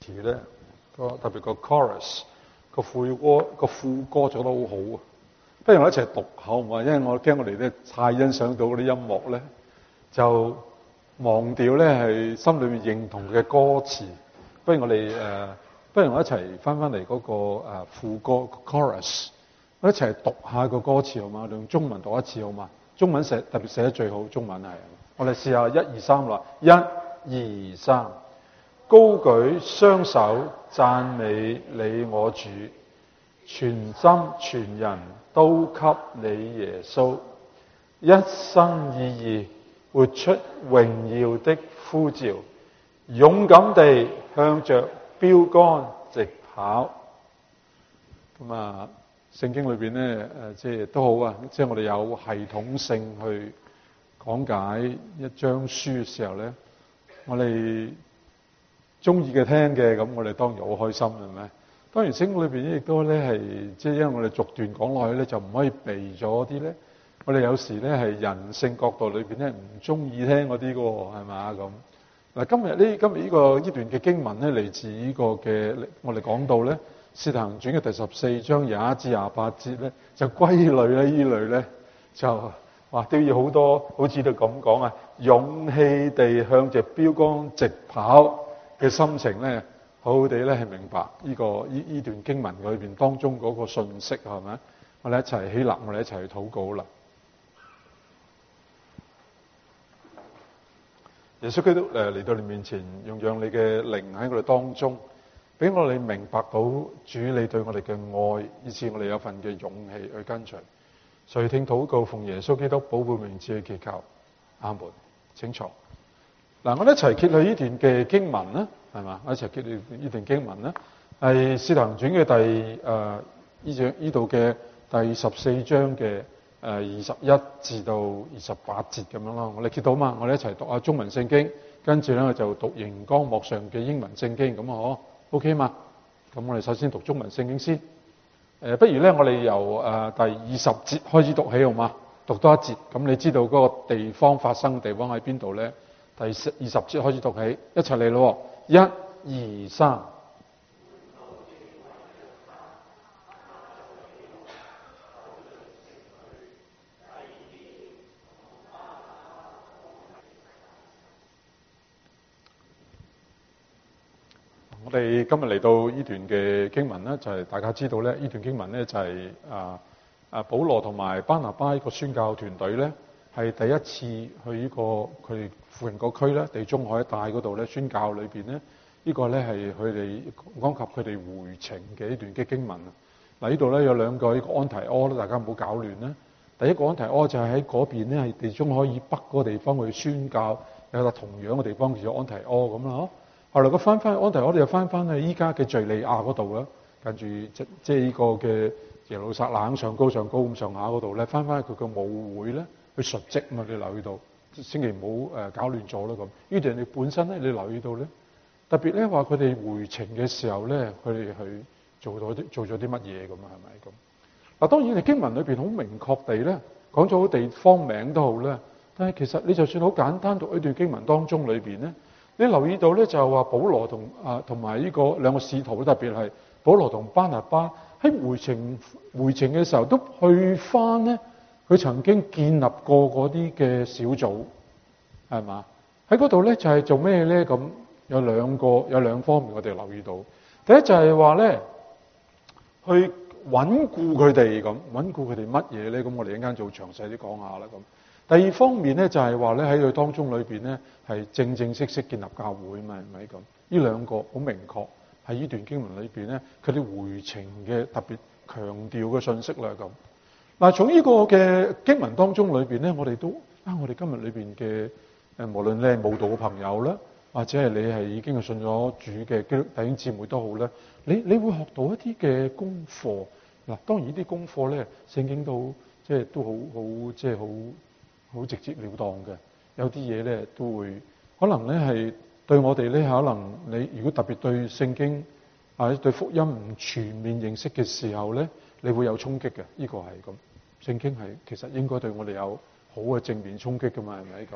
詞咧，特別個 chorus 副歌做得好好啊！不如我一齊讀好唔好？因為我驚我哋咧太欣賞到嗰啲音樂咧，就忘掉咧係心裏面認同嘅歌詞。不如我一齊翻嚟嗰個副歌 chorus， 我一齊讀下個歌詞好嘛？用中文讀一次好嘛？中文特別寫得最好，中文係。我哋試下1、2、3啦，1、2、3，高舉雙手讚美你我主，全心全人都給你耶穌，一心一意活出榮耀的呼召，勇敢地向着標杆直跑。咁啊，聖經裏邊咧即係都好啊，即係我哋有系統性去講解一章書嘅時候咧，我哋中意嘅聽嘅，咁我哋當然好開心，係咪？當然聖經裏邊亦都咧係，即係因為我哋逐段講落去咧，就唔可以避咗啲咧。我哋有時咧係人性角度裏邊咧唔中意聽嗰啲嘅喎，係嘛咁？嗱，今日呢段嘅經文咧嚟自呢個嘅，我哋講到咧《使徒行傳》嘅第14章21至28節咧，就歸類咧呢類咧就話都要好多，好似都咁講啊，勇氣地向着標杆直跑嘅心情咧，好好地咧係明白呢段經文裏邊當中嗰個信息係咪？我哋一齊起立，我哋一齊去禱告啦。耶穌基督嚟到你面前，用讓你嘅靈喺我哋當中，俾我哋明白到主你對我哋嘅愛，以致我哋有份嘅勇氣去跟隨。垂聽禱告，奉耶穌基督寶貝名字去祈求，阿門。請坐。嗱，我哋一齊揭去呢段嘅經文啦，係嘛？我一齊揭去呢段經文啦，係《使徒行傳》嘅呢度嘅第14章嘅21至到28節咁樣咯。我哋揭到嘛，我哋一齊讀下中文聖經，跟住咧就讀熒光幕上嘅英文聖經，咁啊好 OK 嘛？咁我哋首先讀中文聖經先。不如咧我哋由第20節開始讀起好嘛？讀多一節，咁你知道嗰個地方發生嘅地方喺邊度咧？第20節開始讀起，一齊嚟咯！1、2、3。我哋今日嚟到呢段嘅經文咧，就係大家知道咧，呢段經文咧就係保羅同埋巴拿巴呢個宣教團隊咧，係第一次去呢個佢哋附近個區咧，地中海一帶嗰度咧宣教裏邊咧，呢個咧係佢哋講及佢哋回程嘅一段嘅經文啊。嗱，呢度咧有兩個，呢個安提阿咧，大家唔好搞亂啦。第一個安提阿就係喺嗰邊咧，係地中海以北嗰個地方去宣教，有個同樣嘅地方叫做安提阿咁啦，後來佢翻去安提阿，我哋又翻去依家嘅敍利亞嗰度啦，跟住即係呢個嘅耶路撒冷上高咁上下嗰度咧，翻去佢嘅母會咧去述職嘛，你留意到，千祈唔好搞亂咗啦咁。呢段你本身咧，你留意到咧，特別咧話佢哋回程嘅時候咧，佢哋去做咗啲乜嘢咁啊？係咪咁？嗱，當然你經文裏邊好明確地咧講咗好地方名都好咧，但係其實你就算好簡單讀一段經文當中裏邊咧。你留意到咧，就係話保羅同埋呢個兩個使徒，特別係保羅同巴拿巴喺回程嘅時候，都去翻咧佢曾經建立過嗰啲嘅小組，係嘛？喺嗰度咧就係做咩咧？咁有兩方面我哋留意到。第一就係話咧，去穩固佢哋咁，穩固佢哋乜嘢咧？咁我哋一陣間做詳細啲講下啦咁。第二方面咧就係話咧喺佢當中裏邊咧係正式建立教會嘛，係咪咁？呢兩個好明確喺呢段經文裏邊咧，佢哋回程嘅特別強調嘅信息啦咁。嗱，從呢個嘅經文當中裏邊咧，我哋今日裏邊嘅無論你係慕道嘅朋友啦，或者係你係已經係信咗主嘅弟兄姊妹都好咧，你會學到一啲嘅功課。嗱，當然呢啲功課咧，聖經都即係都好即係好直接了當嘅，有啲嘢咧都會可能咧係對我哋咧，可能你如果特別對聖經或者對福音唔全面認識嘅時候咧，你會有衝擊嘅。呢個係咁，聖經係其實應該對我哋有好嘅正面衝擊噶嘛，係咪咁？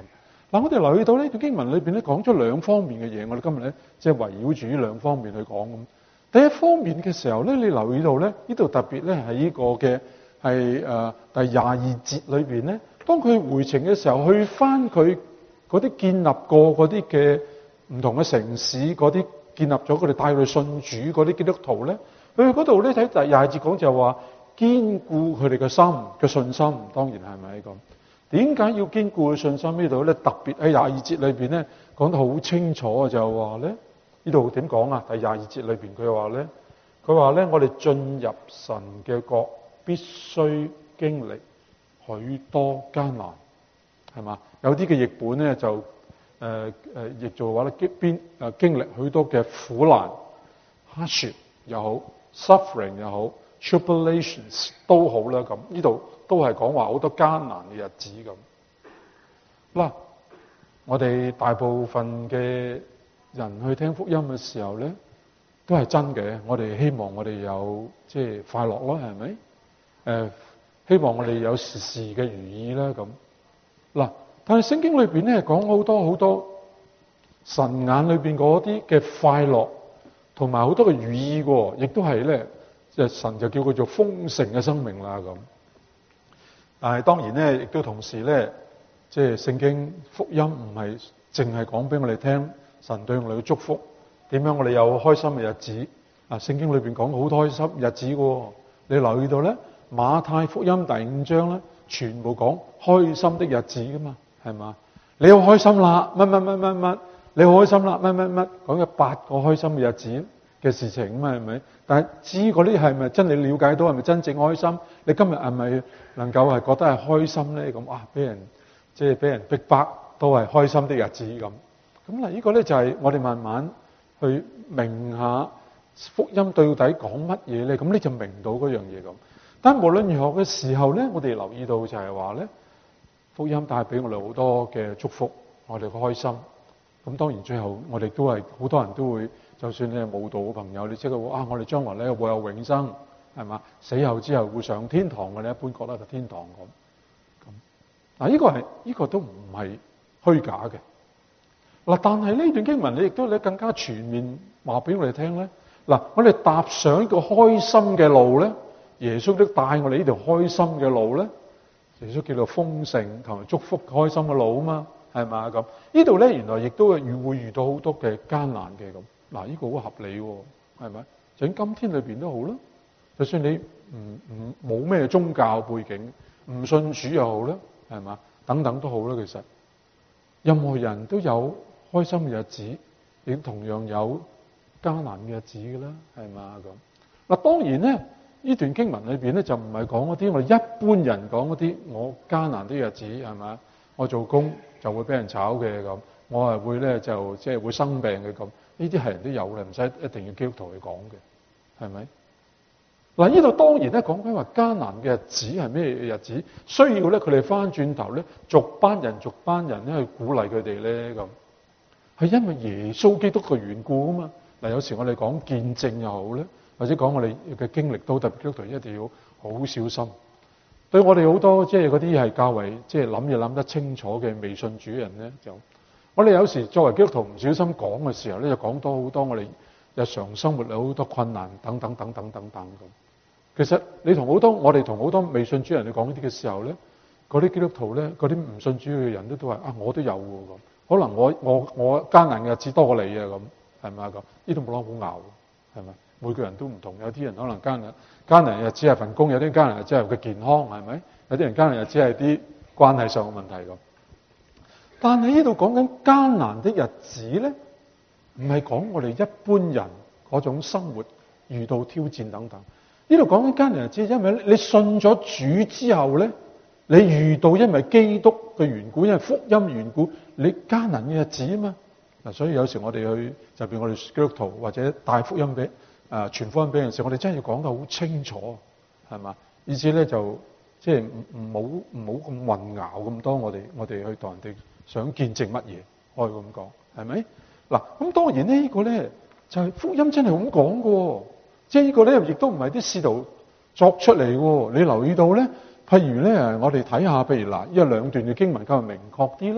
嗱，我哋留意到呢段經文裏邊咧講咗兩方面嘅嘢，我哋今日咧即係圍繞住呢兩方面去講咁。第一方面嘅時候咧，你留意到咧呢度特別咧係呢個嘅係第22節裏邊咧，當佢回程嘅時候，去翻佢嗰啲建立過嗰啲嘅唔同嘅城市，嗰啲建立咗佢哋帶佢哋信主嗰啲基督徒咧，佢嗰度咧睇第22節講就話堅固佢哋嘅心嘅信心，當然係咪咁？點解要堅固佢信心呢度咧？特別喺22節裏邊咧講得好清楚，就係話咧呢度點講啊？第22節裏邊佢話咧我哋進入神嘅國必須經歷許多艱難，係嘛？有啲嘅譯本咧就譯做話咧經歷許多嘅苦難 hardship 又好 suffering 又好 tribulations 都好啦，咁呢度都係講話好多艱難嘅日子咁。嗱，我哋大部分嘅人去聽福音嘅時候咧，都係真嘅。我哋希望我哋有即係快樂咯，係咪？希望我哋有時時嘅如意啦咁。嗱，但係聖經裏邊咧講好多神眼裏邊嗰啲嘅快樂，同埋好多嘅如意喎，亦都係咧，即係神就叫佢做豐盛嘅生命啦咁。但係當然咧，亦都同時咧，即係聖經福音唔係淨係講俾我哋聽神對我哋嘅祝福，點樣我哋有開心嘅日子啊？聖經裏邊講好多開心日子喎，你留意到咧，馬太福音第5章咧，全部講開心的日子噶嘛，係嘛？你好開心啦，乜，你好開心啦，乜，講嘅8個開心嘅日子嘅事情啊嘛，係咪？但係至於嗰啲係咪真你了解到係咪真正開心？你今日係咪能夠係覺得係開心咧？咁啊，俾人逼迫都係開心的日子咁。咁嗱，呢個咧就係我哋慢慢去明下福音到底講乜嘢咧？咁你就明到嗰樣嘢咁。但無論如何嘅時候咧，我哋留意到就係話咧，福音帶俾我哋好多嘅祝福，我哋嘅開心。咁當然最後我哋都係好多人都會，就算你係慕道嘅朋友，你知道我哋將來咧會有永生，係嘛？死後之後會上天堂嘅，你一般覺得係天堂咁。嗱，呢個都唔係虛假嘅。嗱，但係呢段經文你亦都更加全面話俾我哋聽咧。嗱，我哋踏上呢個開心嘅路咧，耶穌都帶我哋呢條開心嘅路咧，耶穌叫做豐盛同埋祝福開心嘅路啊嘛，係嘛咁？呢度咧原來亦都會遇到好多嘅艱難嘅咁。嗱，呢個好合理喎，係咪？就喺今天裏邊都好啦，就算你冇咩宗教背景，唔信主又好啦，係嘛？等等都好啦，其實任何人都有開心嘅日子，亦同樣有艱難嘅日子㗎啦，係嘛咁？嗱，當然咧，呢段經文裏邊咧就唔係講嗰啲我哋一般人講嗰啲我艱難啲日子，係嘛？我做工就會俾人炒嘅咁，我係會咧就即係會生病嘅咁。呢啲係人都有嘅，唔使一定要基督徒去講嘅，係咪？嗱，呢度當然咧講緊話艱難嘅日子係咩日子？需要咧佢哋翻轉頭咧，逐班人咧去鼓勵佢哋咧咁，係因為耶穌基督嘅緣故啊嘛。嗱，有時我哋講見證又好咧，或者講我哋嘅經歷都特別基督徒一定要好小心。對我哋好多即係嗰啲係較為即係諗嘢諗得清楚嘅未信主人咧，就我哋有時作為基督徒唔小心講嘅時候咧，就講多好多我哋日常生活有好多困難等等咁。其實我哋同好多未信主人去講呢啲嘅時候咧，嗰啲基督徒咧，嗰啲唔信主嘅人都話我都有喎咁。可能我艱難嘅日子多過你啊咁，係咪啊咁？呢度冇得好拗，係咪？每個人都唔同，有啲人可能艱難嘅日子係份工，有啲艱難嘅日子係佢健康，係咪？有啲人艱難嘅日子係啲關係上嘅問題咁。但係呢度講緊艱難的日子咧，唔係講我哋一般人嗰種生活遇到挑戰等等。呢度講緊艱難日子，因為你信咗主之後咧，你遇到因為基督嘅緣故，因為福音緣故，你艱難嘅日子啊嘛。嗱，所以有時我哋去，就譬如我哋基督徒或者帶福音俾傳福音俾人時，我哋真係要講得好清楚，係嘛？意思咧就即係唔好咁混淆咁多。我哋去當人哋想見證乜嘢，可以咁講，係咪？嗱，咁當然呢個咧就係福音真係咁講嘅，即係呢個咧亦都唔係啲使徒作出嚟嘅。你留意到咧，譬如咧我哋睇下，譬如嗱，呢兩段嘅經文較為明確啲咧。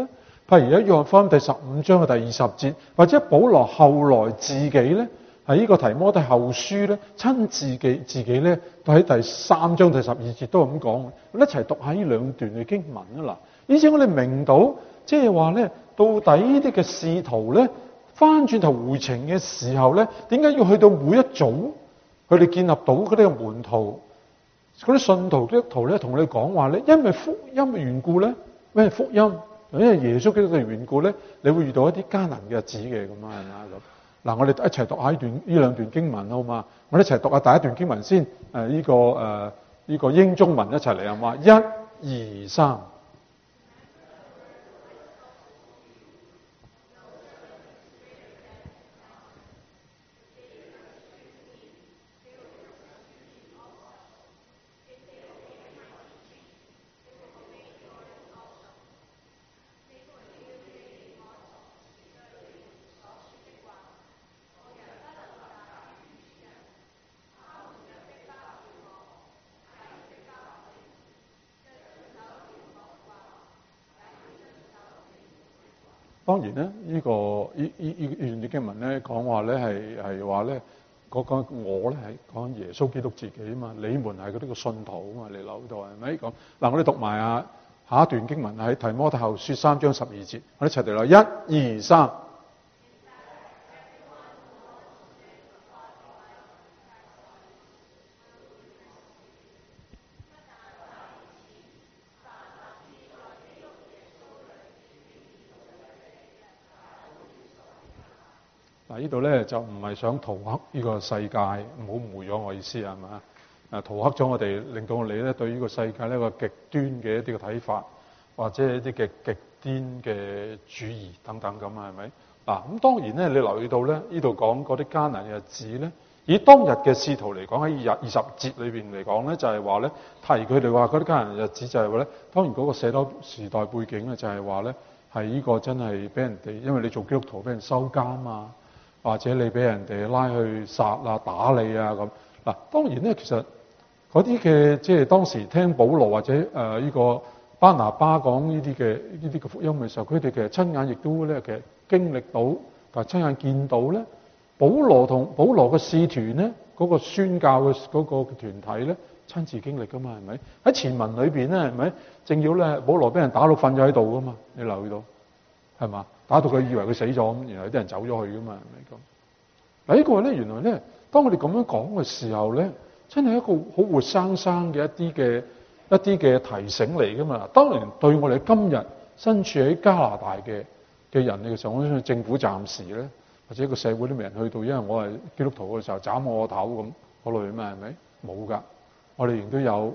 譬如喺約翰福音第15章嘅第20節，或者保羅後來自己咧喺呢個提摩太後書咧，親自己咧都喺第3章第12節都咁講，一齊讀下呢兩段嘅經文啊嗱，以至我哋明到即係話咧，到底呢啲嘅使徒咧翻轉頭回程嘅時候咧，點解要去到每一組佢哋建立到嗰啲嘅門徒、嗰啲信徒基督徒咧，同佢哋講話咧，因為福音嘅緣故咧，咩福音？因為耶穌基督嘅緣故咧，你會遇到一啲艱難嘅日子嘅咁啊，係嘛咁？嗱，我哋一齊讀下呢兩段經文好嘛？我哋一齊讀下第一段經文先。呢個英中文一齊嚟啊嘛！1、2、3。當然咧，呢段經文咧講話咧係話咧講我咧係講耶穌基督自己啊嘛，你們係嗰啲個信徒啊嘛，你留到係咪咁？嗱，我哋讀埋下一段經文喺提摩太後書3章12節，我哋一齊嚟啦，1、2、3。嗱，呢度咧就唔係想塗黑呢個世界，唔好誤會咗我意思係嘛？塗黑咗我哋，令到我哋咧對呢個世界呢一個極端嘅一啲嘅睇法，或者一啲嘅極端嘅主義等等咁啊，係咪？嗱，咁當然咧，你留意到咧，呢度講嗰啲艱難嘅日子咧，以當日嘅使徒嚟講，喺20節裏邊嚟講咧，就係話咧提佢哋話嗰啲艱難嘅日子就係話咧，當然嗰個社會時代背景咧就係話咧係呢個真係俾人哋，因為你做基督徒俾人收監啊。或者你俾人哋拉去殺啊、打你啊咁嗱，當然咧，其實嗰啲嘅即係當時聽保羅或者呢個巴拿巴講呢啲嘅福音嘅時候，佢哋其實親眼亦都咧其實經歷到，但係親眼見到咧，保羅嘅使團咧嗰個宣教嘅嗰個團體咧親自經歷噶嘛，係咪？喺前文裏邊咧係咪？正要咧保羅俾人打到瞓咗喺度噶嘛，你留意到係嘛？打到佢以為佢死咗咁，然後有啲人走咗去噶嘛，係咪咁？嗱，呢個咧原來咧，當我哋咁樣講嘅時候咧，真係一個好活生生嘅一啲嘅提醒嚟噶嘛。當然對我哋今日身處喺加拿大嘅人嘅時候，我相信政府暫時咧，或者個社會都未人去到，因為我係基督徒嘅時候斬我個頭咁嗰類咩係咪？冇噶，我哋仍都有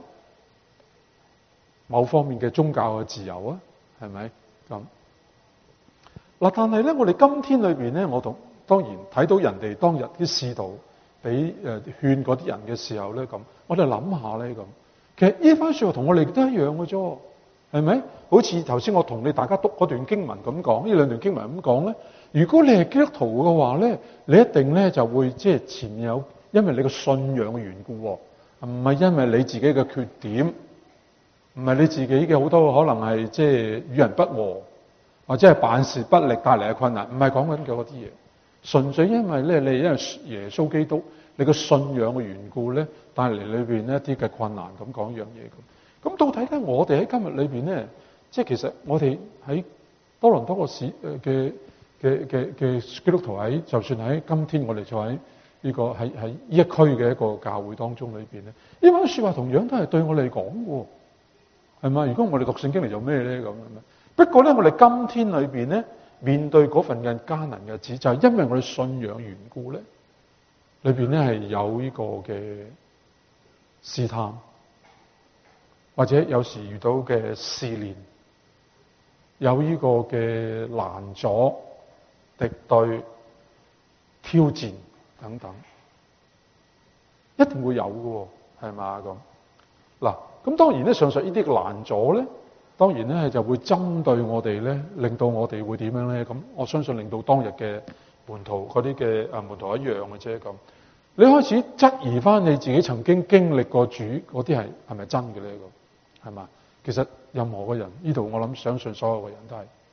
某方面嘅宗教嘅自由啊，係咪咁？嗱，但係咧，我哋今天裏邊咧，當然睇到人哋當日啲使徒俾勸嗰啲人嘅時候咧，咁我哋諗下咧咁，其實呢番説話同我哋都一樣嘅啫，係咪？好似頭先我同大家讀嗰段經文咁講，呢兩段經文咁講咧，如果你係基督徒嘅話咧，你一定咧就會即係前面有，因為你個信仰嘅緣故，唔係因為你自己嘅缺點，唔係你自己嘅好多可能係即係與人不和，或者係辦事不力帶嚟嘅困難，唔係講緊嗰啲嘢。純粹因為咧，你因為耶穌基督你個信仰嘅緣故咧，帶嚟裏邊一啲嘅困難，咁講一樣嘢咁。咁到底咧，我哋喺今日裏邊咧，即係其實我哋喺多倫多個市嘅基督徒喺，就算喺今天我哋就喺呢個喺呢一區嘅一個教會當中裏邊咧，呢番説話同樣都係對我哋講嘅，係嘛？如果我哋讀聖經嚟做咩咧咁？不過咧，我哋今天裏邊咧，面對嗰份嘅艱難嘅日子，就係因為我哋信仰緣故咧，裏邊咧係有呢個嘅試探，或者有時遇到嘅試煉，有呢個嘅攔阻、敵對、挑戰等等，一定會有嘅，係嘛咁？嗱，咁當然咧，上述呢啲嘅攔阻咧。當然咧，就會針對我哋咧，令到我哋會點樣咧？咁我相信令到當日嘅門徒嗰啲嘅門徒一樣嘅啫。咁你開始質疑翻你自己曾經經歷過主嗰啲係咪真嘅咧？咁係嘛？其實任何嘅人呢度，我諗相信所有嘅人都係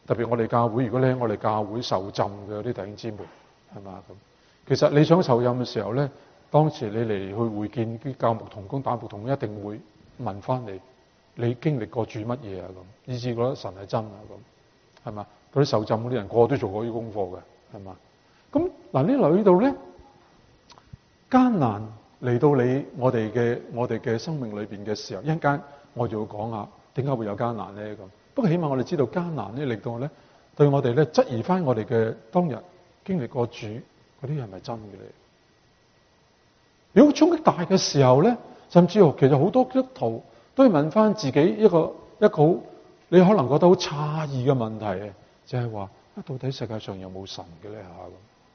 特別我哋教會，如果你喺我哋教會受浸嘅啲弟兄姊妹，係嘛咁？其實你想受浸嘅時候咧，當時你嚟去會見啲教牧同工、打牧同工，一定會問翻你經歷過主乜嘢啊咁，以至覺得神係真啊咁，係嘛？嗰啲受浸嗰啲人個個都做過啲功課嘅，係嘛？咁嗱，你留意到咧，艱難嚟到我哋嘅生命裏邊嘅時候，一陣間我就會講下點解會有艱難咧咁。不過起碼我哋知道艱難咧，令到我咧對我哋咧質疑翻我哋嘅當日經歷過主嗰啲係咪真嘅咧？如果衝擊大嘅時候咧，甚至乎其實好多基督徒都會問翻自己一個好你可能覺得好詫異嘅問題，就係話到底世界上有冇神嘅咧嚇咁？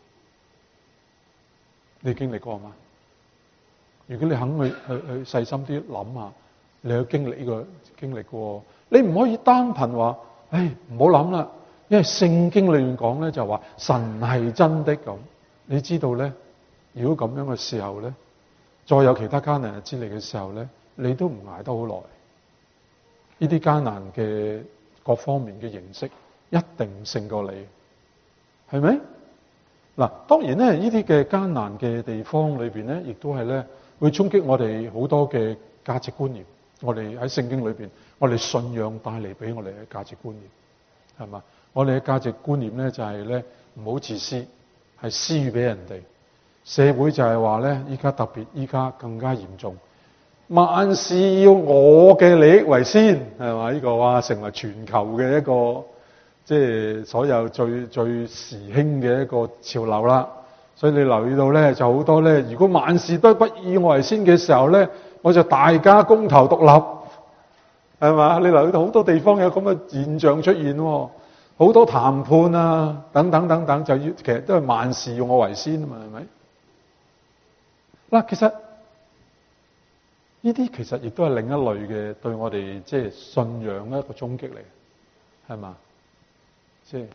你經歷過嗎？如果你肯去細心啲諗下，你去經歷呢個經歷過。你唔可以單憑話，唔好諗啦，因為聖經裏面講咧就話神係真的咁。你知道咧，如果咁樣嘅時候咧，再有其他艱難日子嚟嘅時候咧，你都唔捱得好耐。呢啲艱難嘅各方面嘅形式，一定勝過你，係咪？嗱，當然咧，呢啲嘅艱難嘅地方裏邊咧，亦都係咧會衝擊我哋好多嘅價值觀念。我哋喺聖經裏邊，我哋信仰帶嚟俾我哋嘅價值觀念，係嘛？我哋嘅價值觀念咧就係咧唔好自私，係施予俾人哋。社會就係話咧，依家更加嚴重，萬事要我嘅利益為先，係嘛？呢個哇成為全球嘅一個即係所有最時興嘅一個潮流啦。所以你留意到咧，就好多咧，如果萬事都不以我為先嘅時候咧，我就大家公投獨立，係嘛？你留意到好多地方有咁嘅現象出現，好多談判啊，等等，就要其實都係萬事要我為先啊嘛，係咪？嗱，其實呢啲其實亦都係另一類嘅對我哋即係信仰一個衝擊嚟，係嘛？即係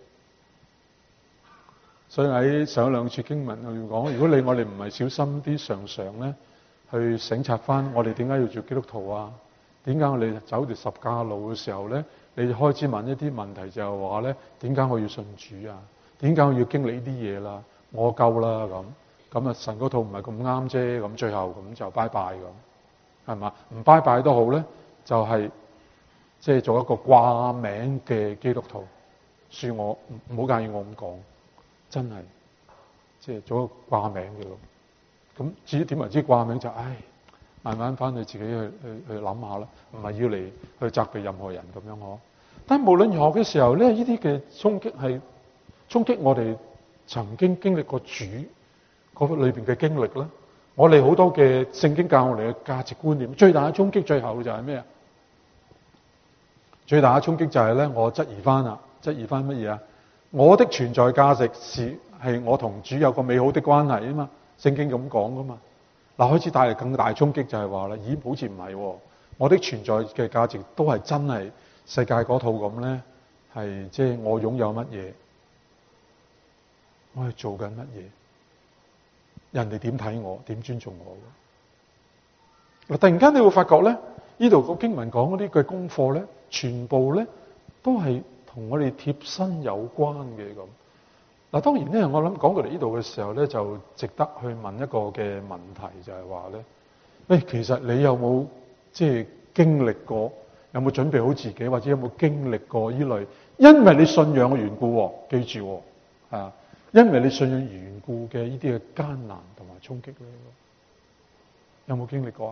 所以喺上兩處經文裏面講，如果我哋唔係小心啲，常咧去省察翻我哋點解要做基督徒啊？點解我哋走條十架路嘅時候咧，你開始問一啲問題，就係話咧，點解我要信主啊？點解我要經歷呢啲嘢啦？我夠啦咁啊，神嗰套唔係咁啱啫，咁最後咁就拜拜咁，係嘛？唔拜拜都好咧，就係即係做一個掛名嘅基督徒。恕我唔好介意我咁講，真係即係做一個掛名嘅咯。咁至於點為之掛名就慢慢翻去自己去諗下啦，唔係要嚟去責備任何人咁樣呵。但係無論如何嘅時候咧，呢啲嘅衝擊係衝擊我哋曾經經歷過主嗰裏邊嘅經歷啦。我哋好多嘅聖經教我哋嘅價值觀念，最大嘅衝擊最後就係咩啊？最大嘅衝擊就係咧，我質疑翻乜嘢啊？我的存在價值係我同主有個美好的關係啊嘛，聖經咁講噶嘛。嗱，開始帶嚟更大衝擊就係話啦，咦，好似唔係喎，我的存在嘅價值都係真係世界嗰套咁咧，係即係我擁有乜嘢，我係做緊乜嘢，人哋點睇我，點尊重我。嗱，突然間你會發覺咧，呢度個經文講嗰啲嘅功課咧，全部咧都係同我哋貼身有關嘅咁。嗱，當然咧，我諗講到嚟呢度嘅時候咧，就值得去問一個嘅問題，就係話咧，其實你有冇即係經歷過，有冇準備好自己，或者有冇經歷過呢類，因為你信仰嘅緣故，記住因為你信仰緣故嘅呢啲嘅艱難同埋衝擊咧，有冇經歷過啊？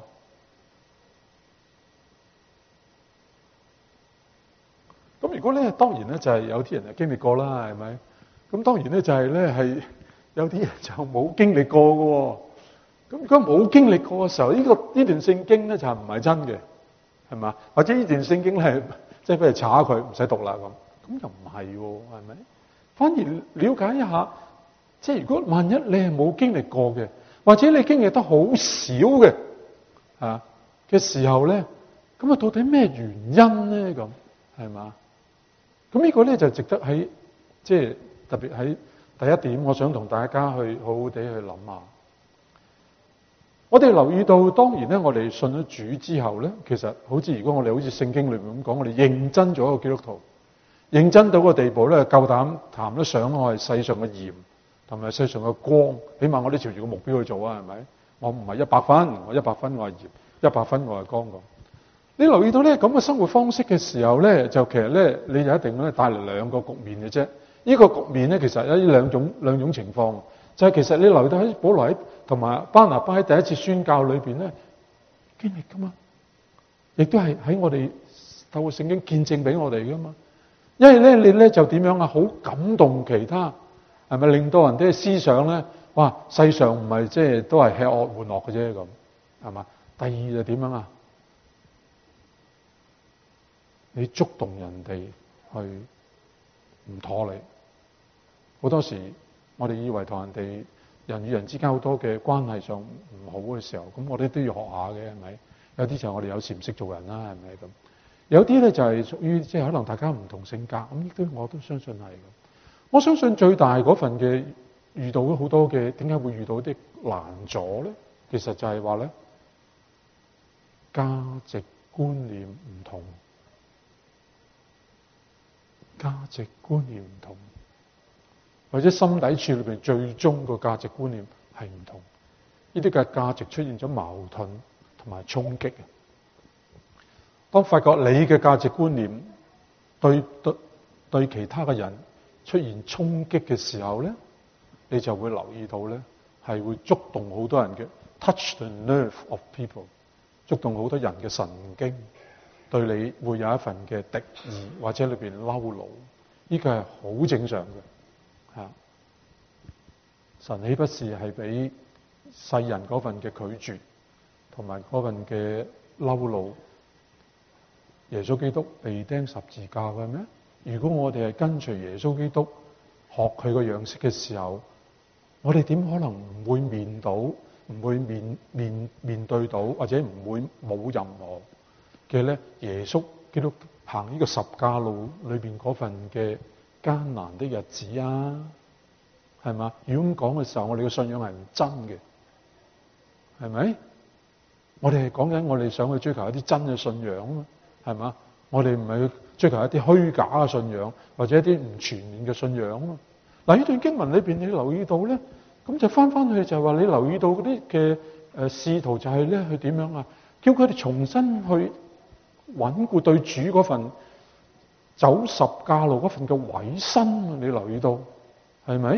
咁如果咧，當然咧就係有啲人係經歷過啦，係咪？咁當然咧就係咧係有啲人就冇經歷過嘅。咁如果冇經歷過嘅時候，呢段聖經咧就唔係真嘅，係嘛？或者呢段聖經咧即係俾人查佢唔使讀啦咁又唔係喎，係咪？反而了解一下，即係如果萬一你係冇經歷過嘅，或者你經歷得好少嘅嘅時候咧，咁啊到底咩原因咧？咁係嘛？咁呢個咧就值得喺即係特別喺第一點，我想同大家去好好地去諗下。我哋留意到，當然咧，我哋信咗主之後咧，其實好似如果我哋好似聖經裏面咁講，我哋認真做一個基督徒， 認真到個地步咧，夠膽談得上我係世上嘅鹽同埋世上嘅光。起碼我都朝住個目標去做啊，係咪？我唔係100分，我100分我係鹽，100分我係光咁。你留意到咧咁嘅生活方式嘅時候咧，就其實咧你就一定咧帶嚟兩個局面嘅啫。呢個局面咧其實有兩種情況，就係其實你留意到喺保羅同埋巴拿巴喺第一次宣教裏邊咧經歷噶嘛，亦都係喺我哋透過聖經見證俾我哋噶嘛。因為咧你咧就點樣啊？好感動其他，係咪令到人哋嘅思想咧？哇！世上唔係即係都係吃喝玩樂嘅啫咁，係嘛？第二就點樣啊？你觸動人哋去唔妥你，好多時我哋以為同人哋人與人之間好多嘅關係上唔好嘅時候，咁我哋都要學下嘅，係咪？有啲就係我哋有時唔識做人啦，係咪咁？有啲咧就係屬於即係可能大家唔同性格，咁亦都我都相信係咁。我相信最大嗰份嘅遇到好多嘅，點解會遇到啲難阻咧？其實就係話咧，價值觀念唔同。價值觀念唔同，或者心底處裏邊最終個價值觀念係唔同，呢啲嘅價值出現咗矛盾同埋衝擊。當發覺你嘅價值觀念對其他嘅人出現衝擊嘅時候咧，你就會留意到咧，係會觸動好多人嘅 touch the nerve of people， 觸動好多人嘅神經。對你會有一份嘅敵意，或者裏邊嬲怒，呢個係好正常嘅嚇。神豈不是係俾世人嗰份嘅拒絕同埋嗰份嘅嬲怒，耶穌基督被釘十字架嘅咩？如果我哋係跟隨耶穌基督學佢個樣式嘅時候，我哋點可能唔會面對到，或者唔會冇任何嘅咧，耶穌基督行呢個十架路裏邊嗰份嘅艱難的日子啊，係嘛？如果咁講嘅時候，我哋嘅信仰係唔真嘅，係咪？我哋係講緊我哋想去追求一啲真嘅信仰啊嘛，係嘛？我哋唔係去追求一啲虛假嘅信仰，或者一啲唔全面嘅信仰啊嘛。嗱，呢段經文裏邊你留意到咧，咁就翻去就係話你留意到嗰啲嘅使徒就係咧去點樣啊？叫佢哋重新去穩固對主嗰份走十架路嗰份嘅委身啊！你留意到係咪？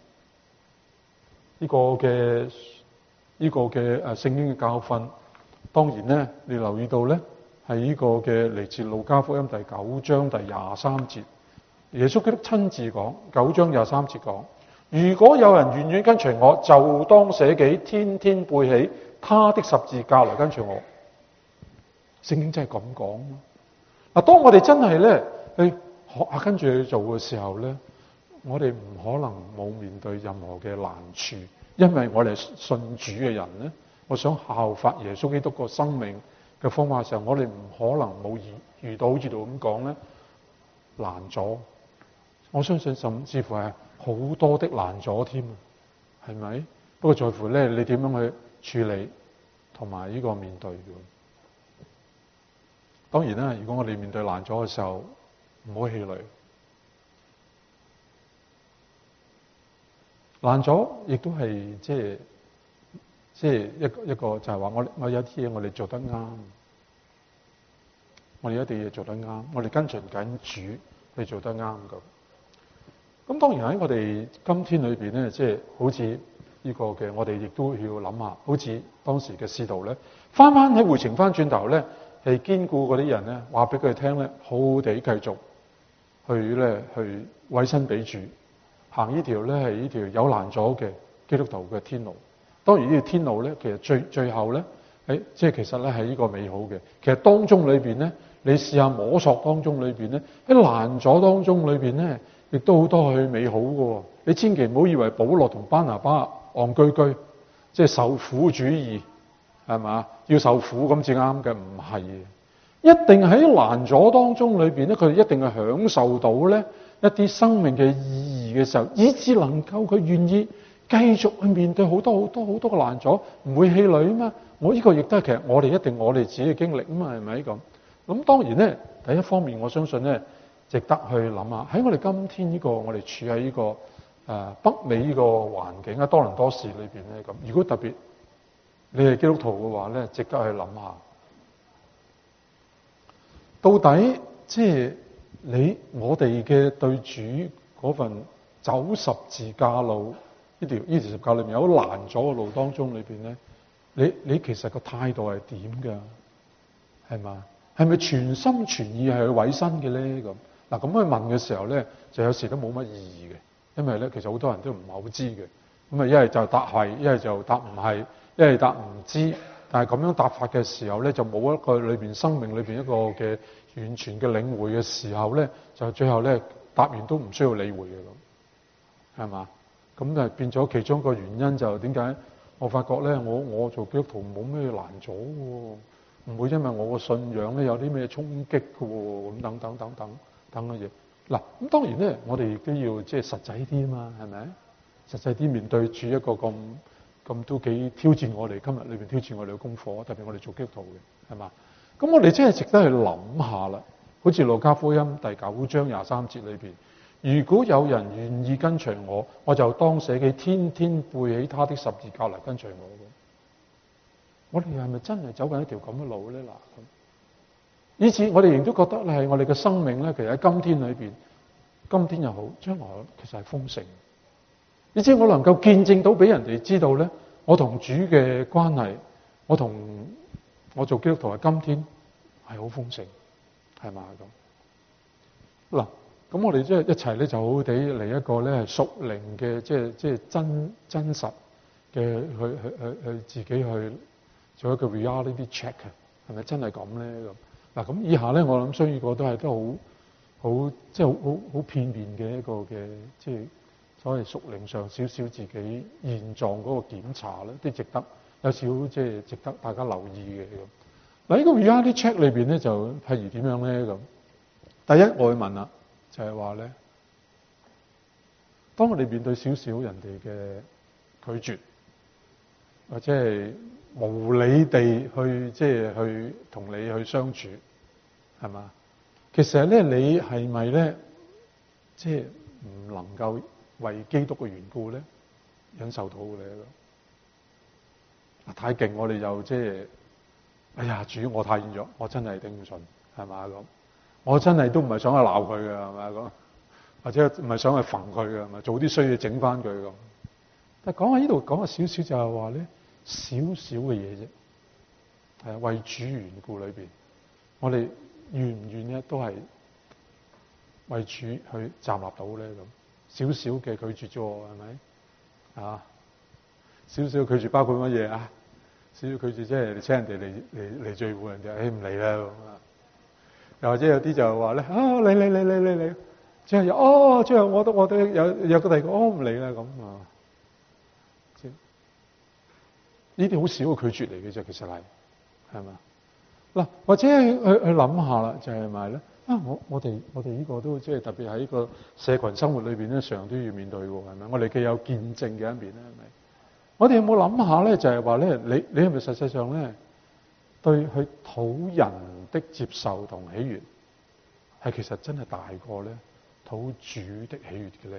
呢個嘅聖經嘅教訓，當然咧，你留意到咧係呢個嘅嚟自路加福音第9章第23節，耶穌基督親自講，9章23節講：如果有人願意跟隨我，就當捨己，天天背起他的十字架來跟隨我。聖經真係咁講。嗱，當我哋真係咧去學下跟住去做嘅時候咧，我哋唔可能冇面對任何嘅難處，因為我哋信主嘅人咧，我想效法耶穌基督個生命嘅方法嘅時候，我哋唔可能冇遇到好似度咁講咧難阻。我相信甚至乎係好多的難阻添，係咪？不過在乎咧你點樣去處理同埋呢個面對嘅。當然啦，如果我哋面對難阻嘅時候，唔好氣餒。難阻亦都係即係一個就係話我有啲嘢我哋做得啱，我哋有啲嘢做得啱，我哋跟隨緊主去做得啱咁。咁當然喺我哋今天裏邊咧，即係好似呢個嘅，我哋亦都要諗下，好似當時嘅使徒咧，翻喺回程翻轉頭咧。係堅固嗰啲人咧，話俾佢哋聽咧，好好地繼續去委身俾主，行呢條咧係呢條有難阻嘅基督徒嘅天路。當然呢條天路咧，其實最後咧，即係其實咧係呢個美好嘅。其實當中裏邊咧，你試下摸索當中裏邊咧，喺難阻當中裏邊咧，亦都好多係美好嘅。你千祈唔好以為保羅同巴拿巴戇居居，即係受苦主義。係嘛？要受苦咁至啱嘅，唔係。一定喺難阻當中裏邊咧，佢哋一定係享受到咧一啲生命嘅意義嘅時候，以至能夠佢願意繼續去面對好多嘅難阻，唔會氣餒啊嘛。我呢個亦都係其實我哋自己嘅經歷啊嘛，係咪咁？咁當然咧，第一方面我相信咧， 值得去諗下。喺我哋今天呢個我哋處喺呢個北美呢個環境啊，多倫多市裏邊咧咁，如果特別你係基督徒嘅話咧，值得去諗下，到底即係我哋嘅對主嗰份走十字架路呢條十字架裏面有難咗嘅路當中裏邊咧，你其實個態度係點㗎？係嘛？係咪全心全意係去委身嘅咧？咁嗱，咁去問嘅時候咧，就有時都冇乜意義嘅，因為咧其實好多人都唔係好知嘅。咁啊，一係就答係，一係就答唔係，一係答唔知。但係咁樣答法嘅時候咧，就冇一個裏邊生命裏邊一個嘅完全嘅領會嘅時候咧，就最後咧答完都唔需要理會嘅咁，係嘛？咁就變咗其中一個原因就點解我發覺咧，我做基督徒冇咩難咗喎。唔會因為我個信仰咧有啲咩衝擊嘅喎，咁等嘅嘢。嗱，咁當然咧，我哋亦都要即係實際啲啊嘛，係咪？實際啲面對住一個咁都幾挑戰我哋今日裏邊挑戰我哋嘅功課，特別我哋做基督徒嘅，係嘛？咁我哋真係值得去諗下啦。好似路加福音第9章23節裏邊，如果有人願意跟隨我，我就當捨己，天天背起他的十字架嚟跟隨我。我哋係咪真係走緊一條咁嘅路咧？嗱，以至我哋仍都覺得係我哋嘅生命咧，其實喺今天裏邊，今天又好，將來其實係豐盛。以至我能夠見證到俾人哋知道咧，我同主嘅關係，我做基督徒係今天係好豐盛，係嘛咁？嗱，咁我哋即係一齊咧，就好好地嚟一個咧係屬靈嘅，即係真實嘅去自己去。做一個 reality check 啊，係咪真係咁咧？咁嗱，咁以下咧，我諗需要個都係都好即係好片面嘅一個嘅，即係所謂屬靈上少少自己現狀嗰個檢查咧，都值得有少即係值得大家留意嘅咁。嗱，呢個 reality check 裏邊咧，就譬如點樣咧咁？第一，我會問啦，就係話咧，當我哋面對少少人哋嘅拒絕，或者係無理地去即係去同你去相處，係嘛？其實咧，你係咪咧，即係唔能夠為基督嘅緣故咧，忍受到嘅咧？太勁，我哋又即係，哎呀，主我太軟弱，我真係頂唔順，係嘛咁？我真係都唔係想去鬧佢嘅，係咪咁？或者唔係想去焚佢嘅，係咪做啲衰嘢整翻佢咁？但係講下呢度講下少少就係話咧。少少嘅嘢啫，係為主緣故裏邊，我哋願唔願咧都係為主去站立到咧咁。少少嘅拒絕咗我係咪啊？少少拒絕包括乜嘢啊？少少拒絕即係你請人哋嚟聚會，人哋唔嚟啦咁啊。又或者有啲就係話咧嚟，最後我都有個第二個唔嚟啦咁啊。呢啲好少嘅拒絕嚟嘅啫，其實係嘛？嗱，或者去諗下啦，就係咪咧？我哋呢個都即係特別喺個社群生活裏邊咧，常常都要面對喎，係咪？我哋既有見證嘅一面咧，係咪？我哋有冇諗下咧？就係話咧，你係咪實際上咧，對去討人的接受同喜悅，係其實真係大過咧討主的喜悅嘅咧？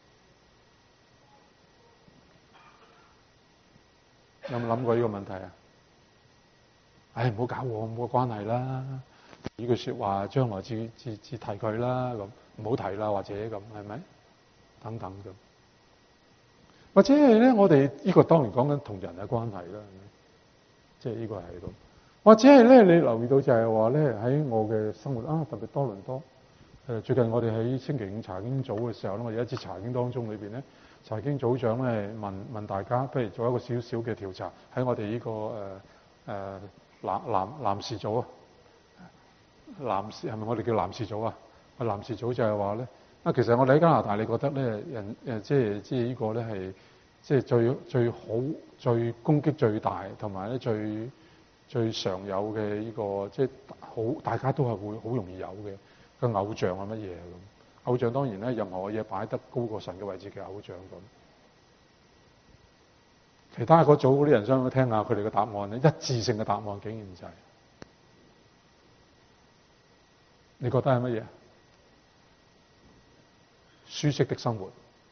有冇諗過呢個問題啊？唉，唔好搞我咁嘅關係啦！呢句說話將來至提佢啦，咁唔好提啦，或者咁係咪？等等咁，或者係咧，我哋呢個當然講緊同人嘅關係啦，係咪？即係呢個係咁。或者係咧，你留意到就係話咧，喺我嘅生活特別多倫多。最近我哋喺星期5查經組嘅時候咧，我哋一次查經當中裏邊咧。查經組長咧問大家，不如做一個少少嘅調查，喺我哋呢個男士組啊，男士係咪我哋叫男士組啊？男士組就係話咧，其實我哋喺加拿大，你覺得咧即係呢個咧係即係最好、最攻擊最大，同埋咧最常有嘅呢個即係好大家都係會好容易有嘅個偶像係乜嘢咁？偶像當然咧，任何嘢擺得高過神嘅位置嘅偶像咁。其他嗰組嗰啲人想聽下佢哋嘅答案咧，一致性嘅答案竟然就係，你覺得係乜嘢？ 舒適的生活。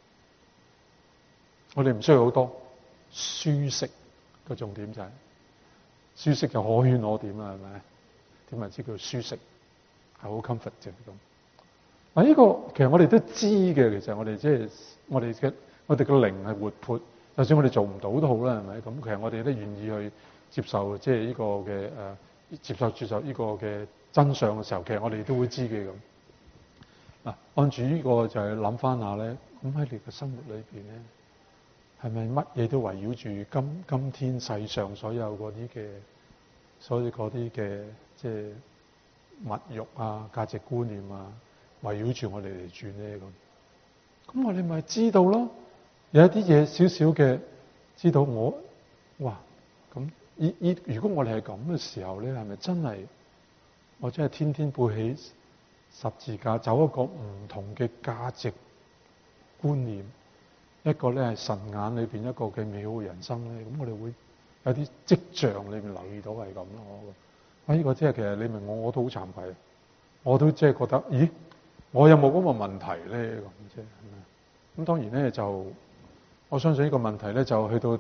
我哋唔需要好多，舒適個重點就係、舒適就可圈可點啦，係咪？點為之叫舒適？係好 comfort 嘅咁。嗱，呢個其實我哋都知嘅，其實我哋即係我哋嘅靈係活潑，就算我哋做唔到都好啦，係咪？咁其實我哋都願意去接受即係呢個嘅接受呢個嘅真相嘅時候，其實我哋都會知嘅咁。嗱，按住呢個就係諗翻下咧，咁喺你嘅生活裏邊咧，係咪乜嘢都圍繞住今天世上所有嗰啲嘅即係物欲啊、價值觀念啊，圍繞住我哋嚟轉咧咁我哋咪知道咯。有一啲嘢少少嘅，知道哇咁如果我哋係咁嘅時候咧，係咪真係我真係天天背起十字架，走一個唔同嘅價值觀念，一個咧係神眼裏邊一個嘅美好嘅人生咧？咁我哋會有啲跡象裏邊留意到係咁咯。呢個即係其實你明我都好慚愧，我都即係覺得，咦，我有冇咁嘅問題咧？咁啫，係咪？咁當然咧就，我相信呢個問題咧就去到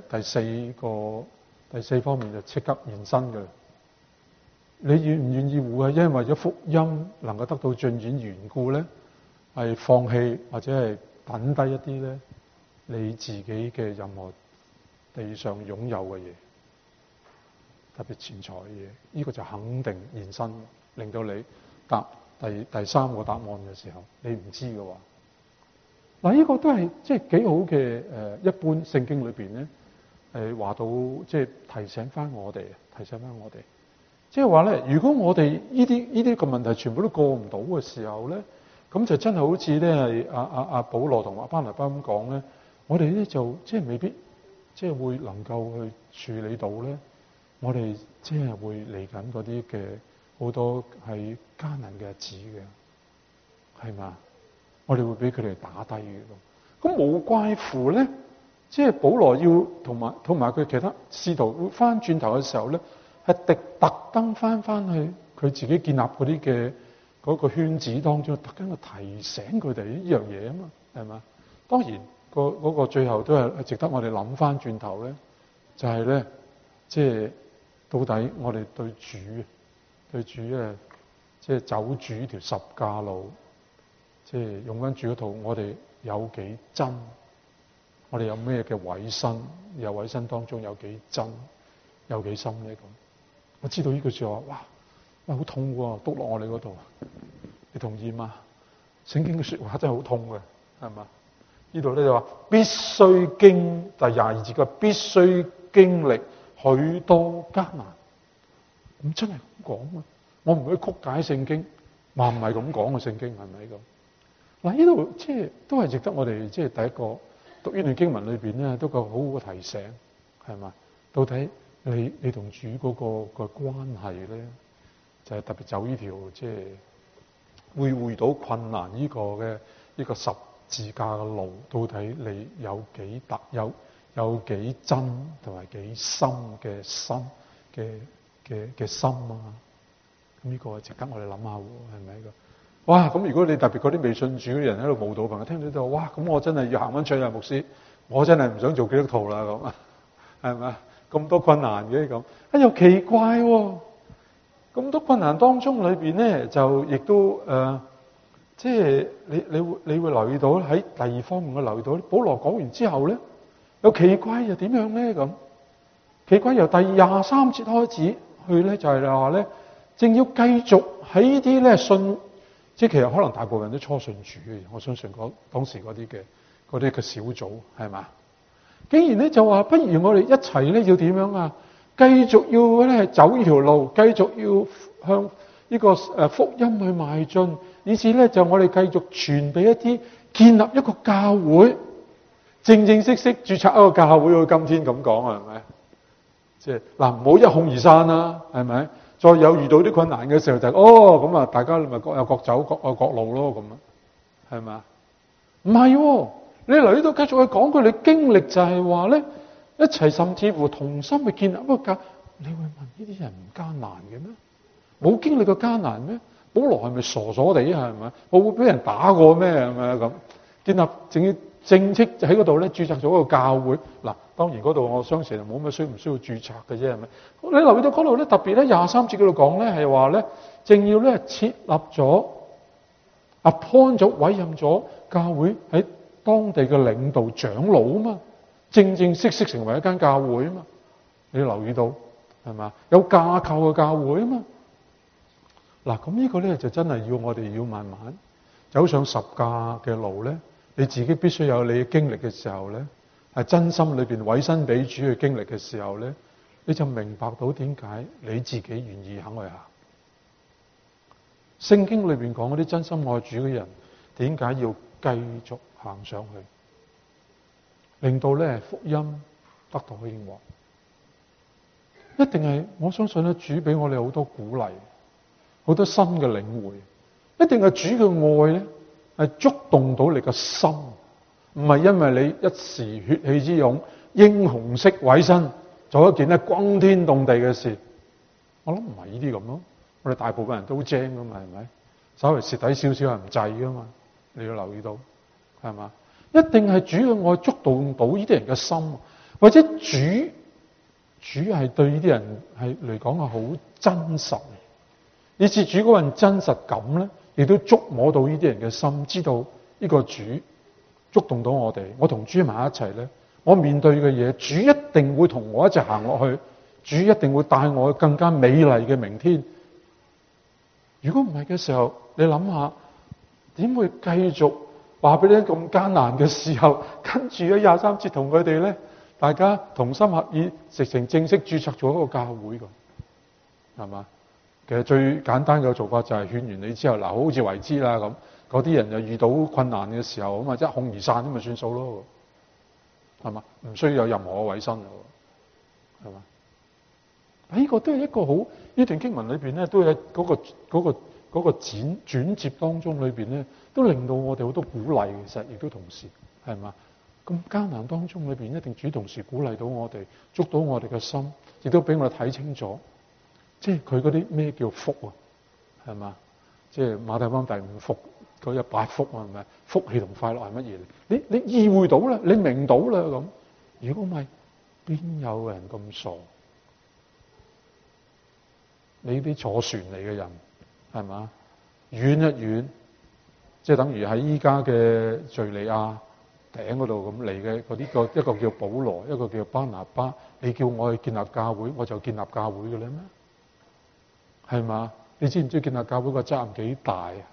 第四方面就即刻延伸嘅。你願唔願意會係因為咗福音能夠得到進展緣故咧，係放棄或者係等低一啲咧你自己嘅任何地上擁有嘅嘢？特別錢財嘅嘢，呢個就肯定延伸，令到你答第三個答案嘅時候，你唔知嘅話，嗱，呢個都係即係幾好嘅。一般聖經裏邊咧，話到即係提醒翻我哋，即係話咧，如果我哋呢啲個問題全部都過唔到嘅時候咧，咁就真係好似咧係阿保羅同阿巴拿巴咁講咧，我哋咧就即係未必即係會能夠去處理到咧。我哋即係會嚟緊嗰啲嘅好多係艱難嘅日子嘅，係嘛？我哋會俾佢哋打低嘅咁冇怪乎咧，即係保羅要同埋佢其他使徒會翻轉頭嘅時候咧，係特登翻去佢自己建立嗰啲嘅嗰個圈子當中，特登去提醒佢哋呢樣嘢啊嘛，係嘛？當然嗰個最後都係值得我哋諗翻轉頭咧，就係咧，即係。到底我哋對主咧，即係走主條十架路，即係用翻主嗰套，我哋有幾真？我哋有咩嘅委身？有委身當中有幾真？有幾深咧？咁我知道呢句說話，哇，好痛喎！篤落我哋嗰度，你同意嗎？聖經嘅說話真係好痛嘅，係嘛？呢度咧就話必須經第22節嘅必須經歷許多艱難，咁真係咁講啊！我唔會曲解聖經，話唔係咁講嘅聖經係咪咁？嗱，呢度即係都係值得我哋即係第一個讀呢段經文裏邊咧，都個好好嘅提醒，係嘛？到底你同主嗰個關係咧，就係特別走呢條即係會遇到困難呢個嘅呢個十字架嘅路，到底你有幾大有幾真同埋幾深嘅心嘅心啊？咁呢個係值得我哋諗下喎，係咪？哇！咁如果你特別嗰啲未信主嘅人喺度慕道朋友聽到就哇！咁我真係要行翻出嚟，牧師，我真係唔想做基督徒啦咁，係咪？咁多困難嘅咁，又奇怪喎！咁多困難當中裏邊咧，就亦都即係你會留意到喺第二方面，我留意到保羅講完之後咧。有奇怪又點樣咧？咁奇怪由第23節開始去咧，就係話咧，正要繼續喺呢啲咧信，即係其實可能大部分人都初信主嘅，我相信當時嗰啲嘅小組係嘛？竟然咧就話，不如我哋一齊咧要點樣啊？繼續要咧走呢條路，繼續要向呢個福音去邁進，以至咧就我哋繼續傳俾一啲建立一個教會。正式註冊一個教會，到今天咁講啊，係咪？即係嗱，唔好一哄而散啦，係咪？再有遇到啲困難嘅時候，就咁啊，大家咪各有各走，各有各路咯，咁啊，係咪？唔係，你嚟呢度繼續去講佢哋經歷，就係話咧，一齊甚至乎同心去建立一個教。你會問呢啲人唔艱難嘅咩？冇經歷過艱難咩？ 保羅係咪傻傻地啊？係咪？我會俾人打過咩？係咪咁？建立正式喺嗰度咧註冊咗一個教會。嗱，當然嗰度我相信冇乜唔需要註冊嘅啫，係咪？你留意到嗰度咧，特別咧23節嗰度講咧係話咧，正要咧設立咗 appoint 咗委任咗教會喺當地嘅領導長老啊嘛，正式成為一間教會啊嘛。你留意到係嘛？有架構嘅教會啊嘛。嗱，咁呢個咧就真係要我哋要慢慢走上十架嘅路咧。你自己必須有你經歷嘅時候咧，係真心裏邊委身俾主去經歷嘅時候咧，你就明白到點解你自己願意肯去行。聖經裏邊講嗰啲真心愛主嘅人，點解要繼續行上去，令到咧福音得到應允？一定係我相信咧，主俾我哋好多鼓勵，好多新嘅領會。一定係主嘅愛咧，係觸動到你嘅心，唔係因為你一時血氣之勇、英雄式委身做一件咧轟天動地嘅事。我諗唔係呢啲咁咯。我哋大部分人都精噶嘛，係咪？稍微蝕底少少係唔制噶嘛。你要留意到，係嘛？一定係主嘅愛觸動到呢啲人嘅心，或者主係對呢啲人係嚟講係好真實，以至主嗰份真實感咧，亦都觸摸到呢啲人嘅心，知道呢個主觸動到我哋。我同主埋一齊咧，我面對嘅嘢，主一定會同我一齊行落去，主一定會帶我去更加美麗嘅明天。如果唔係嘅時候，你諗下，點會繼續話俾你咁艱難嘅時候，跟住喺23節同佢哋咧，大家同心合意，直情正式註冊咗一個教會㗎，係嘛？其實最簡單嘅做法就係勸完你之後，嗱，好似為之啦咁，嗰啲人就遇到困難嘅時候，咁啊一哄而散咁咪算數咯，係嘛？唔需要有任何嘅委身咯，係嘛？呢個都係一個好，呢段經文裏邊咧，都喺嗰個轉接當中裏邊咧，都令到我哋好多鼓勵。其實亦都同時係嘛？咁艱難當中裏邊，一定主同時鼓勵到我哋，捉到我哋嘅心，亦都俾我哋睇清楚，即係佢嗰啲咩叫福啊？係嘛？即係馬太福音第5福嗰8福啊，係咪？福氣同快樂係乜嘢？你意會到啦，你明到啦咁。如果唔係，邊有人咁傻？你啲坐船嚟嘅人係嘛？遠一遠，即係等於喺依家嘅敘利亞頂嗰度咁嚟嘅嗰啲一個叫保羅，一個叫巴拿巴。你叫我去建立教會，我就建立教會嘅啦咩？係嘛？你知唔知建立教會個責任幾大啊？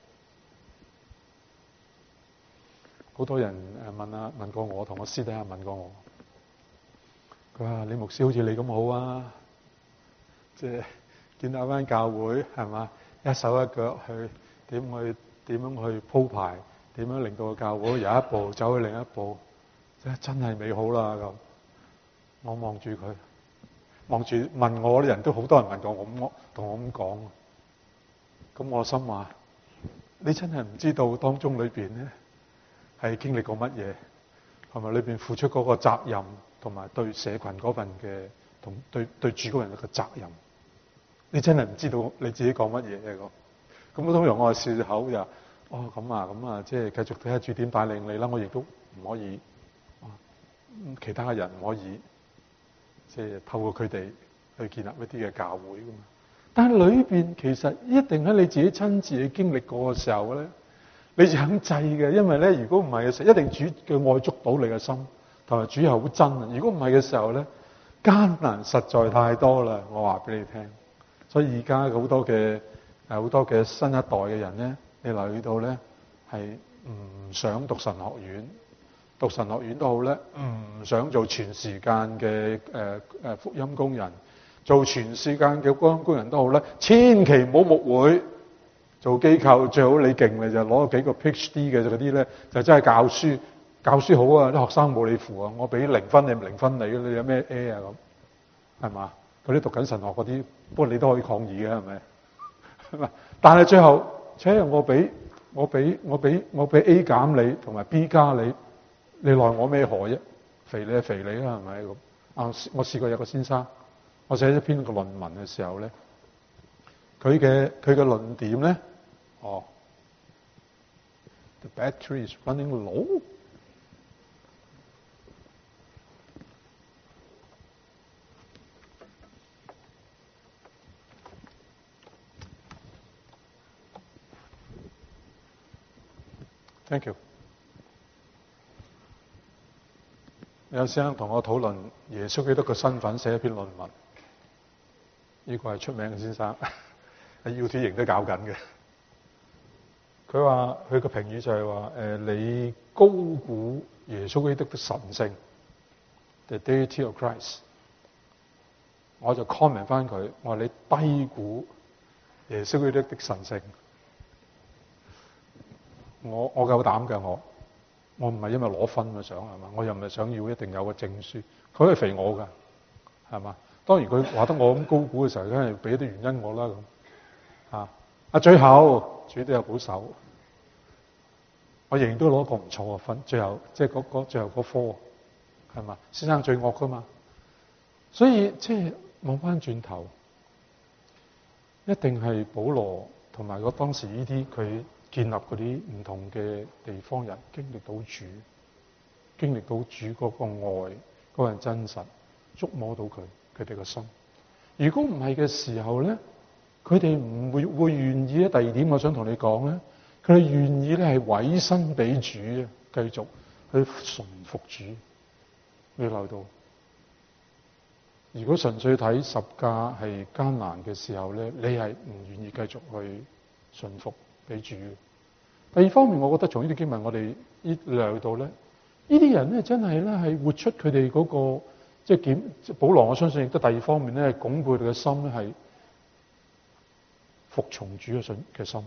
好多人問過我，同我私底下問過我，佢話你牧師好似你咁好啊，即係建立翻教會係嘛？一手一腳去點樣去鋪排，點樣令到個教會由一步走去另一步，真係美好啦咁。我望住佢，望住問我啲人都好多人問過我，同我咁講。咁我心話：你真係唔知道當中裏邊咧係經歷過乜嘢，係咪裏邊付出嗰個責任，同埋對社群嗰份嘅同對主嗰人嘅責任。你真係唔知道你自己講乜嘢嘅咁。通常我係笑口就哦咁啊，即係繼續睇下主點帶領你啦。我亦都唔可以，其他嘅人唔可以，即係透過佢哋去建立一啲嘅教會噶嘛。但係裏邊其實一定喺你自己親自去經歷過嘅時候咧，你就肯制嘅。因為咧，如果唔係嘅時候，一定主嘅愛捉到你嘅心，同埋主係好真啊。如果唔係嘅時候咧，艱難實在太多啦。我話俾你聽。所以而家好多嘅新一代嘅人咧，你留意到咧係唔想讀神學院，讀神學院都好咧，唔想做全時間嘅福音工人，做全時間嘅福音工人都好咧，千祈唔好牧會做機構，最好你勁你就攞幾個 PhD 嘅嗰啲咧，就真係教書好啊，啲學生冇你符啊，我俾0分你，0分你有咩 A 啊咁，係嘛？嗰啲讀緊神學嗰啲，不過你都可以抗議嘅，係咪？係咪？但係最後，我俾 A 減你，同埋 B 加你，你奈我咩何啫？肥你係肥你啦，係咪咁？我試過有個先生，我寫一篇個論文嘅時候咧， 佢嘅論點咧，the battery is running low。Thank you。有先生同我討論耶穌基督嘅身份，寫一篇論文。呢個係出名嘅先生，喺 UT 營都搞緊嘅。佢話佢個評語就係話你高估耶穌基督的神性 ，the deity of Christ。我就 comment 翻佢，我話你低估耶穌基督的神性。我夠膽嘅，我唔係因為攞分嘅想係嘛，我又唔係想要一定有個證書，佢係肥我㗎，係嘛？當然佢話得我咁高估嘅時候，梗係俾啲原因我啦咁。最後主都有保守，我仍然都攞個唔錯嘅分，最後即係最後嗰科係嘛？先生最惡㗎嘛，所以即係望翻轉頭，一定係保羅同埋個當時呢啲佢建立嗰啲唔同嘅地方人經歷到主，經歷到主嗰個愛，嗰個真實，觸摸到佢哋個心。如果唔係嘅時候咧，佢哋唔會願意咧。第二點我想同你講咧，佢哋願意咧係委身俾主啊，繼續去順服主。你留到，如果純粹睇十架係艱難嘅時候咧，你係唔願意繼續去順服俾主。第二方面，我覺得從呢啲經文我哋略到咧，呢啲人咧真係咧係活出佢哋嗰個即係保羅，我相信亦都第二方面咧係鞏固佢哋嘅心咧係服從主嘅心。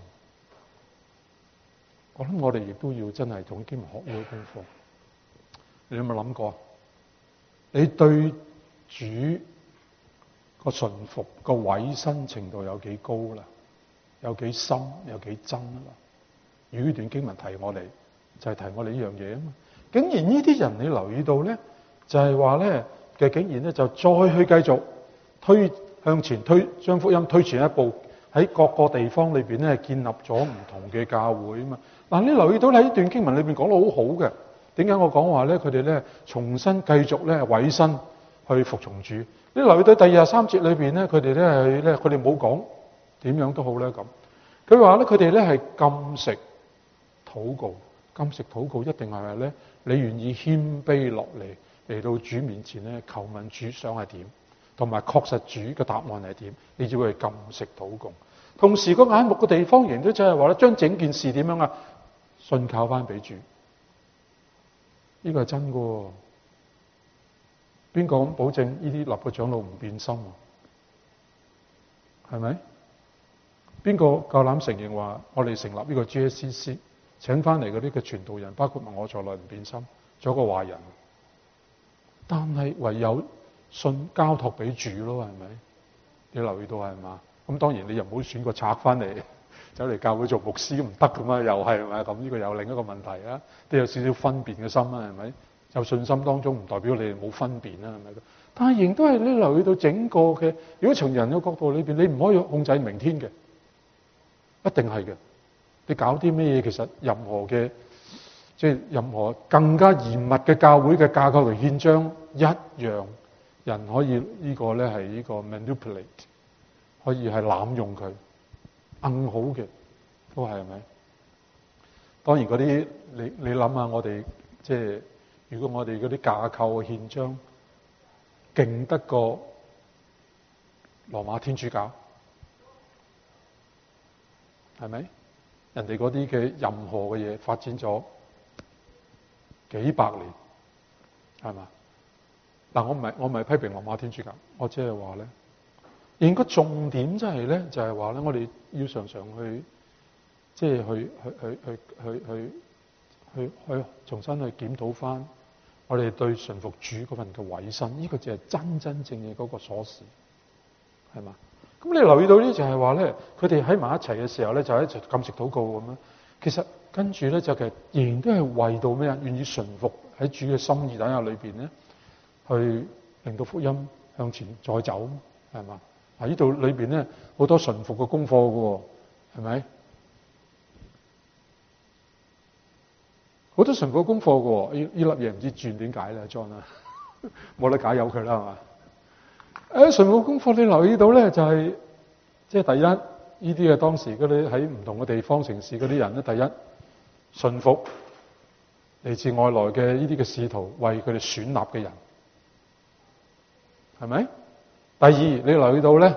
我諗我哋亦都要真係同經文學呢個功課。你有冇諗過？你對主個順服個委身程度有幾高啦？有幾深？有幾真啦？如果呢段經文提我哋，就係提我哋呢樣嘢啊嘛。竟然呢啲人你留意到咧，就係話咧嘅，竟然咧就再去繼續向前推，將福音推前一步，喺各個地方裏邊咧建立咗唔同嘅教會啊嘛。嗱，你留意到喺呢段經文裏邊講得好好嘅，點解我講話咧？佢哋咧重新繼續咧委身去服從主。你留意到第23節裏邊咧，佢哋咧佢哋冇講點樣都好咧咁。佢話咧佢哋咧係禁食禱告，禁食禱告一定係咪咧？你願意謙卑落嚟到主面前咧，求問主想係點，同埋確實主嘅答案係點，你只會係禁食禱告。同時個眼目嘅地方，亦都即係話咧，將整件事點樣啊？信靠翻俾主，呢個係真嘅。邊個咁保證呢啲立嘅長老唔變心啊？係咪？邊個夠膽承認話我哋成立呢個 GSCC 請翻嚟嗰啲嘅傳道人，包括埋我在內唔變心，做一個壞人？但係唯有信交託俾主咯，係咪？你留意到係嘛？咁當然你又唔好選個賊翻嚟走嚟教會做牧師唔得噶嘛，又係咪？咁呢個有另一個問題啊，都有少少分辨嘅心啊，係咪？有信心當中唔代表你哋冇分辨啦，係咪？但係仍都係你留意到整個嘅，如果從人嘅角度裏邊，你唔可以控制明天嘅，一定係嘅。你搞啲咩嘢，其實任何嘅即係任何更加嚴密嘅教會嘅架構同憲章一樣，人可以呢個咧係呢個 manipulate， 可以係濫用佢，更好嘅都係咪？當然嗰啲你諗下，我哋即係如果我哋嗰啲架構憲章勁得過羅馬天主教，係咪？人哋嗰啲嘅任何嘅嘢發展咗幾百年，係嘛？嗱，我唔係批評羅馬天主教，我只係話咧，而個重點真係咧，就係話咧，我哋要常常去，即係去重新去檢討翻我哋對順服主嗰份嘅委身，呢個就係真真正嘅嗰個鎖匙，係嘛？咁你留意到呢，就係話咧，佢哋喺埋一齊嘅時候咧，就喺一齊禁食禱告咁樣。其實跟住咧，就其實仍然都係為到咩啊？願意順服喺主嘅心意底下裏邊咧，去令到福音向前再走，係嘛？ 呢度裏邊咧好多順服嘅功課㗎喎，係咪？好多順服嘅功課㗎喎，呢粒嘢唔知轉點解咧 ，John 啊，冇得解，由佢啦係嘛？順服功課你留意到咧，就係即係第一，呢啲嘅當時嗰啲喺唔同嘅地方城市嗰啲人咧，第一順服嚟自外來嘅呢啲嘅使徒為佢哋選立嘅人，係咪？第二，你留意到咧，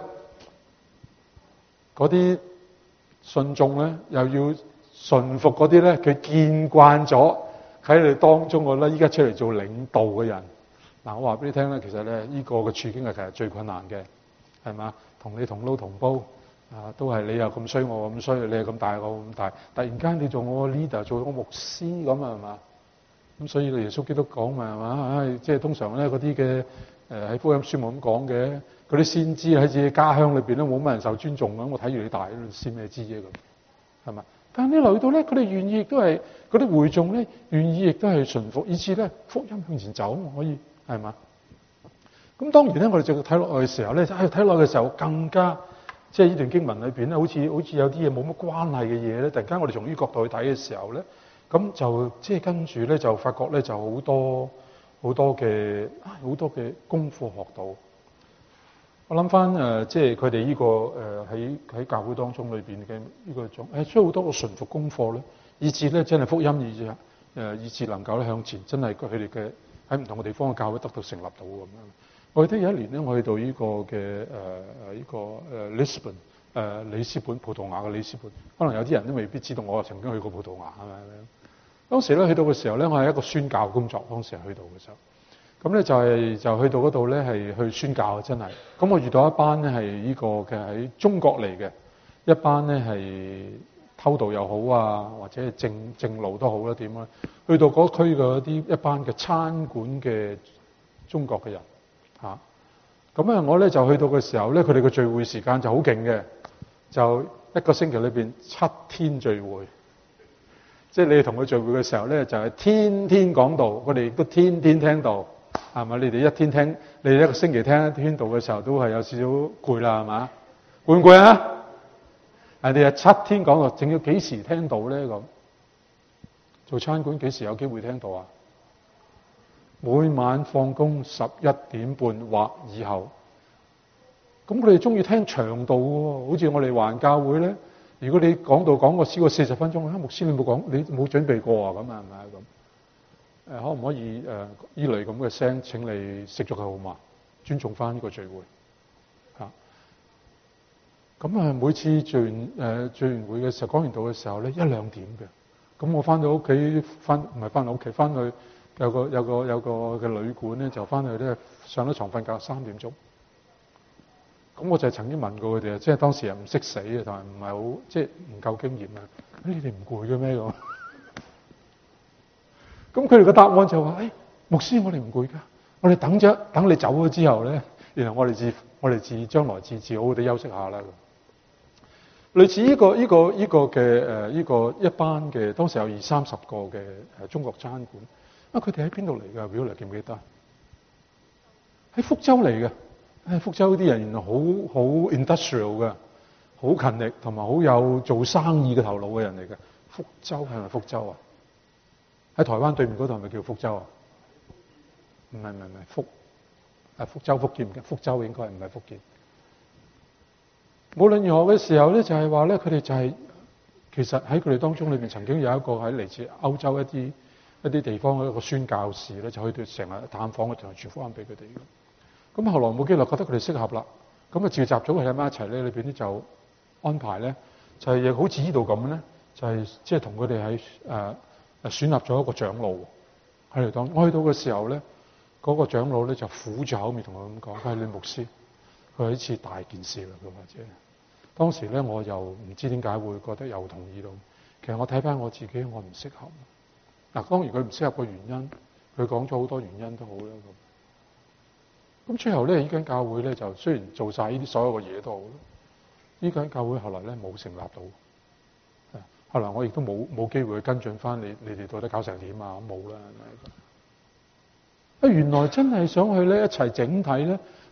嗰啲信眾咧又要順服嗰啲咧，佢見慣咗喺你當中嘅咧，依家出嚟做領導嘅人。嗱，我話俾你聽咧，其實咧呢個嘅處境係其實最困難嘅，係嘛？同你同撈同煲啊，都係你又咁衰，我咁衰，你又咁大，我咁大。突然間你做我 leader，做我牧師咁啊，係嘛？咁所以耶穌基督講嘛，係嘛？即係通常咧嗰啲嘅喺福音書冇咁講嘅，嗰啲先知喺自己家鄉裏邊咧冇乜人受尊重咁，我睇住你大，先咩知啫咁，係嘛？但係你留意到咧，佢哋願意亦都係嗰啲會眾咧，願意亦都係順服，以致咧福音向前走可以。係嘛？咁當然咧，我哋就睇落去嘅時候咧，睇落去嘅時候更加，即係呢段經文裏邊咧，好似有啲嘢冇乜關係嘅嘢咧。突然間我哋從呢個角度去睇嘅時候咧，咁就即係跟住咧就發覺咧就好多嘅功課學到。我諗翻即係佢哋呢個喺教會當中裏邊嘅呢個種需要好多個順服功課咧，以致咧真係福音以致能夠咧向前，真係佢哋嘅。喺唔同嘅地方嘅教會得到成立到咁樣。我記得有一年咧，我去到呢個嘅Lisbon 里斯本，葡萄牙嘅里斯本。可能有啲人都未必知道我曾經去過葡萄牙係咪？當時咧去到嘅時候咧，我係一個宣教工作。當時去到嘅時候，咁咧就去到嗰度咧係去宣教，真係。咁我遇到一班咧係呢個嘅喺中國嚟嘅，一班咧係偷渡又好啊，或者係正路都好啦，點啊？去到嗰區嘅一班嘅餐館嘅中國嘅人嚇，咁我咧就去到嘅時候咧，佢哋嘅聚會時間就好勁嘅，就一個星期裏邊7天聚會，即係你哋同佢聚會嘅時候咧，就係天天講道，我哋亦都天天聽道，係咪？你哋一天聽，你哋一個星期聽一天道嘅時候，都係有少少攰啦，係嘛？攰唔攰啊？人哋係7天講道，仲要幾時聽到咧咁？做餐館幾時有機會聽到啊？每晚放工11點半或以後。咁佢哋中意聽長道喎，好似我哋華人教會咧。如果你講道講過超過40分鐘，牧師你冇講，你冇準備過啊？咁啊係咪咁？可唔可以呢類咁嘅聲？請你熄咗佢好嘛？尊重翻呢個聚會嚇。咁每次聚完會嘅時候，講完道嘅時候咧，1-2點嘅。咁我翻到屋企，唔係翻到屋企，翻去有個嘅旅館咧，就翻去咧上咗床瞓覺3點鐘。咁我就曾經問過佢哋，即係當時又唔識死嘅，同埋唔係好即係唔夠經驗啊！你哋唔攰嘅咩咁？咁佢哋嘅答案就話：牧師，我哋唔攰㗎，我哋等你走咗之後咧，然後我哋自將來自好好地休息下啦。類似呢個嘅一班嘅，當時有20-30個嘅中國餐館。佢哋喺邊度嚟㗎？表嚟記唔記得？喺福州嚟嘅。福州啲人原來好 industrial 嘅，好勤力同埋好有做生意嘅頭腦嘅人嚟嘅。福州係咪福州啊？喺台灣對面嗰度係咪叫福州啊？唔係福州福建嘅，福州應該唔係福建。無論如何嘅時候咧，就係話咧，佢哋就係其實喺佢哋當中裏邊曾經有一個喺嚟自歐洲一啲地方嘅一個宣教士咧，就去到成日探訪佢，同埋傳福音俾佢哋。咁後來冇幾耐覺得佢哋適合啦，咁召集咗佢喺埋一齊咧，裏邊咧就安排咧，就係亦好似呢度咁咧，就係即係同佢哋喺選立咗一個長老喺度當。我去到嘅時候咧，嗰個長老咧就苦住口面同我咁講：佢係你牧師，佢係一次大件事啦，咁或者。當時咧，我又唔知點解會覺得又同意到。其實我睇翻我自己，我唔適合。嗱，當然佢唔適合嘅原因，佢講咗好多原因都好啦。咁最後咧，呢間教會咧就雖然做晒呢啲所有嘅嘢都好，呢間教會後來咧冇成立到。後來我亦都冇機會去跟進翻你哋到底搞成點啊？冇啦。原來真係想去咧一齊整體咧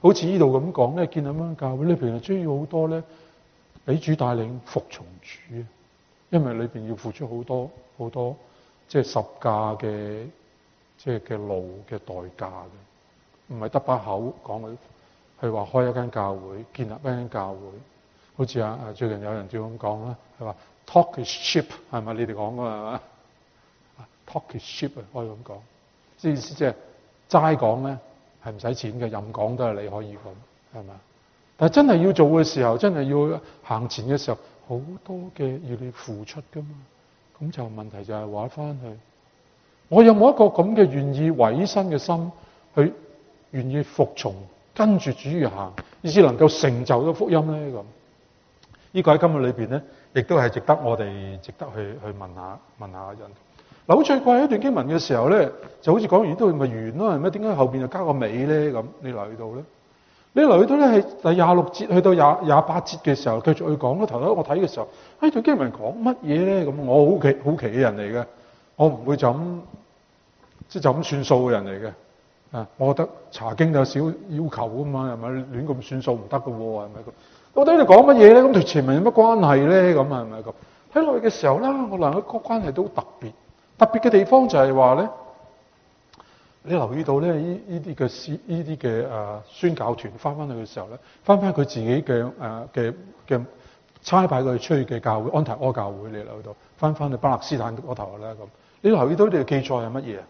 好似呢度咁講咧，建立間教會裏邊係需要好多咧，俾主帶領服從主，因為裏邊要付出好多，即係十架嘅即係嘅路嘅代價嘅，唔係得把口講佢話開一間教會，建立一間教會，好似最近有人叫咁講啦，係話 talk is cheap 係咪？你哋講㗎係嘛？talk is cheap 啊，可以咁講，意思即係齋講咧係唔使錢嘅，任講都係你可以講，係嘛？但係真係要做嘅時候，真係要行前嘅時候，好多嘅要你付出㗎嘛。咁就問題就係話翻去，我有冇一個咁嘅願意委身嘅心，去願意服從跟住主而行，以至能夠成就咗福音咧？咁呢個喺今日裏邊咧，亦都係值得我哋去問下人。嗱，好最怪一段經文嘅時候咧，就好似講完都咪完咯，係咪？點解後邊又加個尾咧？咁你留意到咧？你留意到咧係第26節去到28節嘅時候，繼續去講咯。頭先我睇嘅時候，段經文講乜嘢咧？咁我好奇嘅人嚟嘅，我唔會就咁算數嘅人嚟嘅。我覺得查經有少要求噶嘛，係咪？亂咁算數唔得噶喎，係咪？到底你講乜嘢咧？咁同前文有乜關係咧？咁係咪咁？睇落去嘅時候啦，我兩個關係都特別嘅地方就係話咧，你留意到咧，呢啲嘅宣教團翻去嘅時候咧，翻佢自己嘅差派佢哋出去嘅教會安提阿教會，你留意到翻去巴勒斯坦嗰頭啦咁。你留意到呢個記載係乜嘢啊？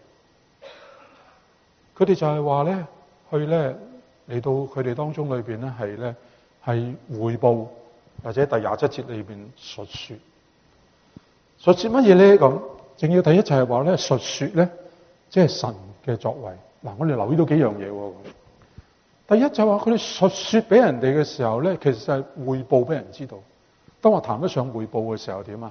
佢哋就係話咧，去咧嚟到佢哋當中裏邊咧係彙報，或者第27節裏邊述說乜嘢咧咁？正要第一就係話咧述說咧，即係神嘅作為。嗱，我哋留意到幾樣嘢喎。第一就係話佢哋述說俾人哋嘅時候咧，其實係彙報俾人知道。當我談得上彙報嘅時候點啊？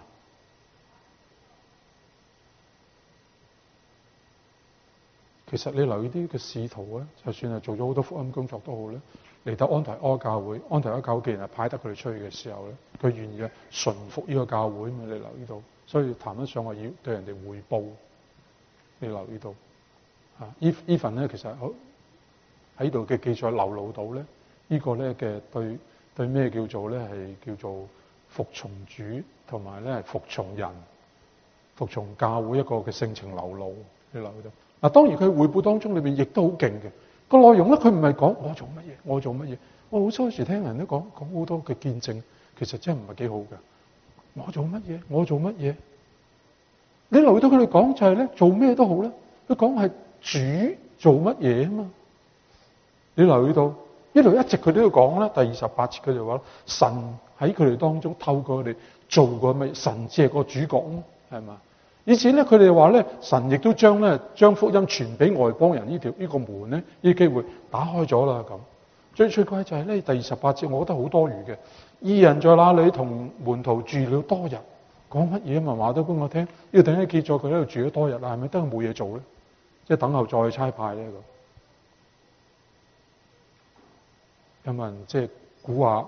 其實你留意啲嘅使徒咧，就算係做咗好多福音工作都好咧，嚟到安提阿教會，安提阿教會既然係派得佢哋出去嘅時候咧，佢願意咧順服呢個教會，咁你留意到，所以談得上話要對人哋彙報，你留意到呢份咧，其實喺度嘅記載流露到咧，呢個咧嘅對咩叫做咧係叫做服從主，同埋咧係服從人、服從教會一個嘅性情流露，你留意到。嗱，當然佢彙報當中裏邊亦都好勁嘅個內容咧，佢唔係講我做乜嘢，我好多時聽人都講好多嘅見證，其實真係唔係幾好嘅。我做乜嘢？你留意到佢哋講就係咧，做咩都好咧，佢講係主做乜嘢啊嘛。你留意到呢度一直佢都要講啦，第28節佢就話神喺佢哋當中透過佢哋做過乜，神只係個主角咯，係嘛？以前咧，佢哋話咧，神亦都將福音傳俾外邦人呢個門咧，呢個機會打開咗啦咁。最怪就係咧，第28節，我覺得好多餘嘅。二人在那裡同門徒住了多日，講乜嘢啊？話都俾我聽，要等佢記咗佢喺度住咗多日啦，係咪得佢冇嘢做咧？即係等候再差派咧咁。有冇人即係估下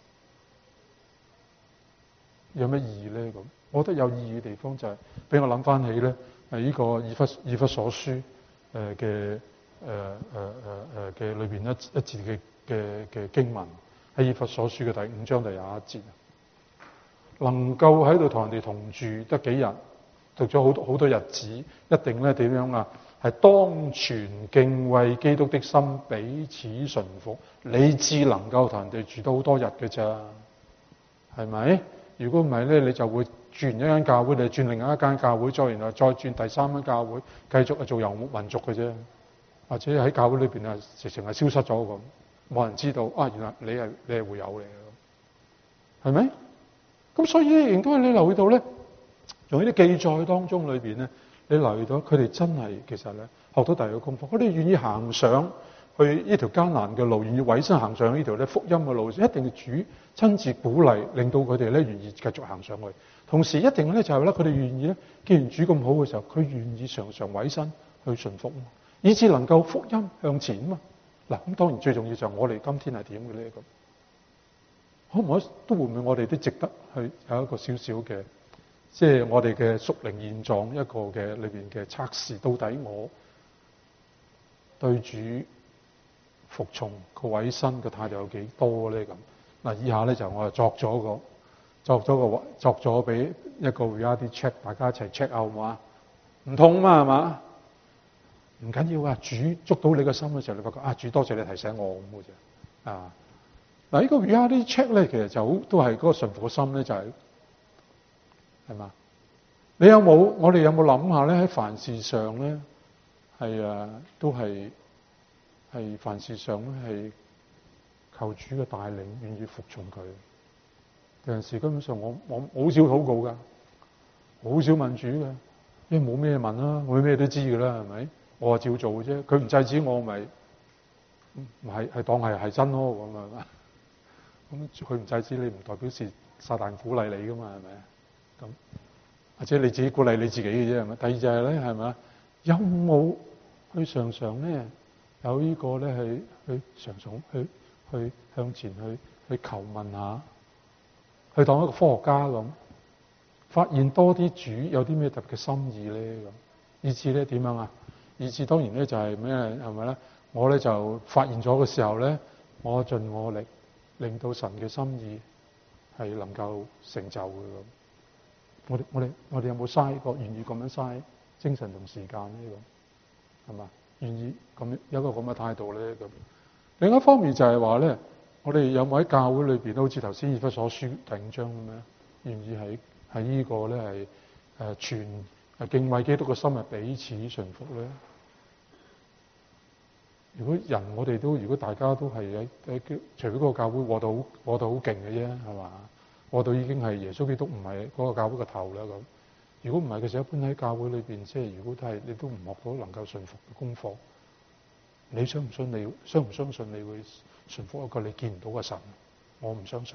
有咩意義咧？咁我覺得有意義嘅地方就係俾我諗翻起咧，係呢個以弗所書嘅裏邊一節嘅經文，喺以弗所書嘅第5章第21節，能夠喺度同人哋同住得幾日，讀咗好多日子，一定咧點樣啊？係當存敬畏基督的心，彼此順服，你至能夠同人哋住到好多日嘅咋，係咪？如果唔係咧，你就會轉一間教會，你轉另外一間教會，然後再轉第3間教會，繼續做遊牧民族嘅啫，或者喺教會裏邊直情係消失咗咁，冇人知道啊！原來你係會友嚟嘅，係咪？咁所以咧，亦都係你留意到咧，從呢啲記載當中裏邊咧。你留意到佢哋真係其實咧學到第二個功課，佢哋願意行上去呢條艱難嘅路，願意委身行上呢條咧福音嘅路，一定係主親自鼓勵，令到佢哋咧願意繼續行上去。同時一定咧就係咧佢哋願意咧，既然主咁好嘅時候，佢願意常常委身去順服，以致能夠福音向前啊嘛。嗱，咁當然最重要就係我哋今天係點嘅咧咁，可唔可以都會唔會我哋都值得去有一個少少嘅？即係我哋嘅屬靈現狀一個嘅裏邊嘅測試，到底我對主服從個委身嘅態度有幾多咧咁？嗱，以下咧就我作咗俾一個 reality check， 大家一齊 check out 好唔好啊？唔痛嘛係嘛？唔緊要啊！主捉到你個心嘅時候，你發覺啊，主多謝你提醒我咁嘅啫。啊，嗱，呢個 reality check 咧，其實就都係嗰個順服嘅心咧，就係嘛？我哋有冇諗下咧？喺凡事上咧，都係凡事上咧係求主嘅帶領，願意服從佢。有陣時根本上我好少禱告噶，好少問主嘅，因為冇咩問啦，我咩都知噶啦，係咪？我話照做嘅啫，佢唔制止我咪係當係真咯咁啊！咁佢唔制止你，唔代表是撒旦鼓勵你噶嘛，係咪？咁或者你自己鼓勵你自己嘅啫，係咪？第二就係咧，係咪？有冇去常常咧有呢個咧去常常去向前去求問下，去當一個科學家咁，發現多啲主有啲咩特別嘅心意咧咁，以至咧點樣啊？以至當然咧就係咩係咪咧？我咧就發現咗嘅時候咧，我盡我力令到神嘅心意係能夠成就嘅咁。我哋有冇嘥過願意咁樣嘥精神同時間呢？咁係嘛？願意咁有一個咁嘅態度咧咁。另一方面就係話咧，我哋有冇喺教會裏邊都好似頭先以弗所書第5章咁樣，願意喺呢個咧係全敬畏基督嘅心係彼此順服咧？如果大家都係除非嗰個教會過到好勁嘅啫，係嘛？過到已經係耶穌基督唔係嗰個教會嘅頭啦咁。如果唔係嘅時候，一般喺教會裏邊，即係如果你都唔學到能夠順服嘅功課，你相唔相信你會順服一個你見唔到嘅神？我唔相信，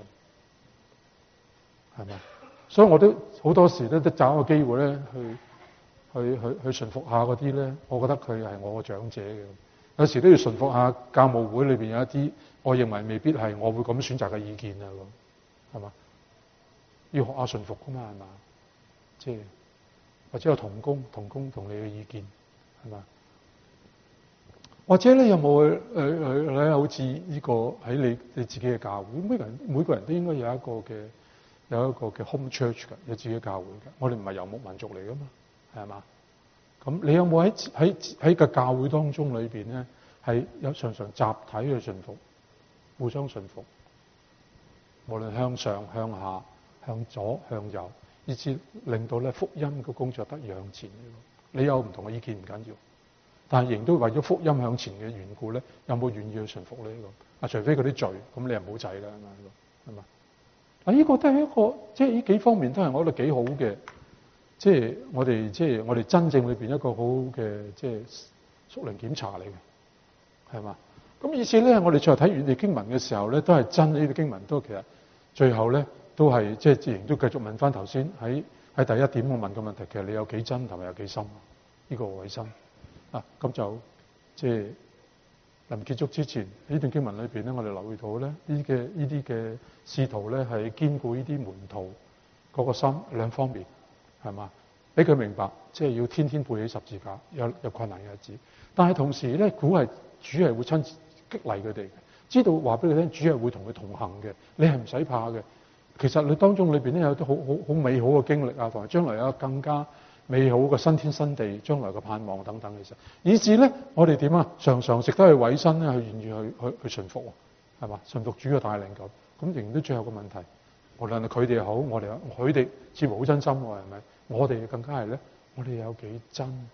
係咪？所以我都好多時咧都找個機會咧去順服下嗰啲咧，我覺得佢係我嘅長者嘅。有時都要順服下教務會裏邊有一啲，我認為未必係我會咁選擇嘅意見啊，咁係嘛？要學下順服噶嘛，係嘛？即係或者有同工同你嘅意見，係嘛？或者咧有冇去好似呢個喺你自己嘅教會，每個人都應該有一個嘅 home church 嘅，有自己嘅教會嘅。我哋唔係游牧民族嚟噶嘛，係嘛？咁你有冇喺個教會當中裏邊咧，係有常常集體去順服，互相順服，無論向上向下、向左向右，以至令到咧福音嘅工作得以向前。你有唔同嘅意見唔緊要，但係仍都為咗福音向前嘅緣故咧，有冇願意去順服呢個？除非嗰啲罪，咁你又唔好制啦，係嘛？呢個都係一個，即係呢幾方面都係我覺得幾好嘅。即係我哋真正裏邊一個好嘅即係屬靈檢查嚟嘅，係嘛？咁以至咧，我哋再睇原地經文嘅時候咧，都係真呢啲經文都其實最後咧都係即係自然都繼續問翻頭先喺第一點我問嘅問題，其實你有幾真同埋有幾深呢個委身啊？咁就即係臨結束之前呢段經文裏邊咧，我哋留意到咧呢啲嘅使徒咧係堅固呢啲門徒嗰個心兩方面。係嘛？俾佢明白，即係要天天背起十字架，有困難嘅日子。但係同時咧，主係會親自激勵佢哋嘅，知道話俾佢聽，主係會同佢同行嘅。你係唔使怕嘅。其實你當中裏邊咧有啲好美好嘅經歷啊，同埋將來有更加美好嘅新天新地，將來嘅盼望等等。其實以至咧，我哋點啊？常常值得去委身咧，去願意去順服，係嘛？順服主嘅帶領咁仍然都最後個問題。無論係佢哋好，佢哋似乎好真心喎，係咪？我哋更加係咧，我哋有幾真，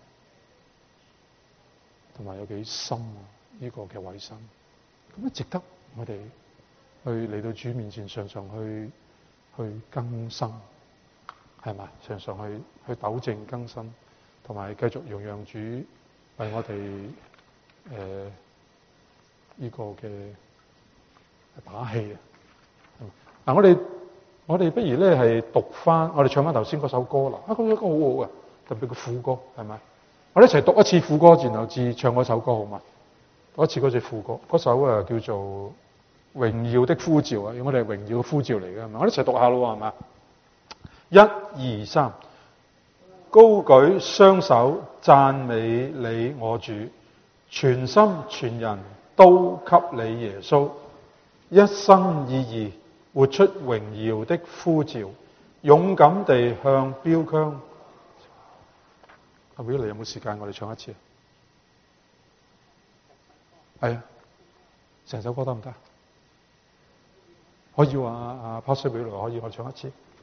同埋有幾深呢個嘅委身，咁啊值得我哋去嚟到主面前，常常去更新，係咪？常常去糾正更新，同埋繼續讓主為我哋呢個嘅打氣啊！嗱，我哋不如咧係讀翻，我哋唱翻頭先嗰首歌啦。嗰首歌好好嘅，特別個副歌，係咪？我哋一齊讀一次副歌，然後至唱嗰首歌，好嘛？讀一次嗰隻副歌，嗰首叫做《榮耀的呼召》啊！我哋係榮耀嘅呼召嚟嘅，係咪？我哋一齊讀下咯，係嘛？1、2、3，高舉雙手讚美你我主，全心全人都給你耶穌，一心一意活出榮耀的呼召，勇敢地向標槍。阿表你有冇時間？我哋唱一次。係啊，成首歌得唔得？可以話阿 Pastor 表嚟可以我唱一次。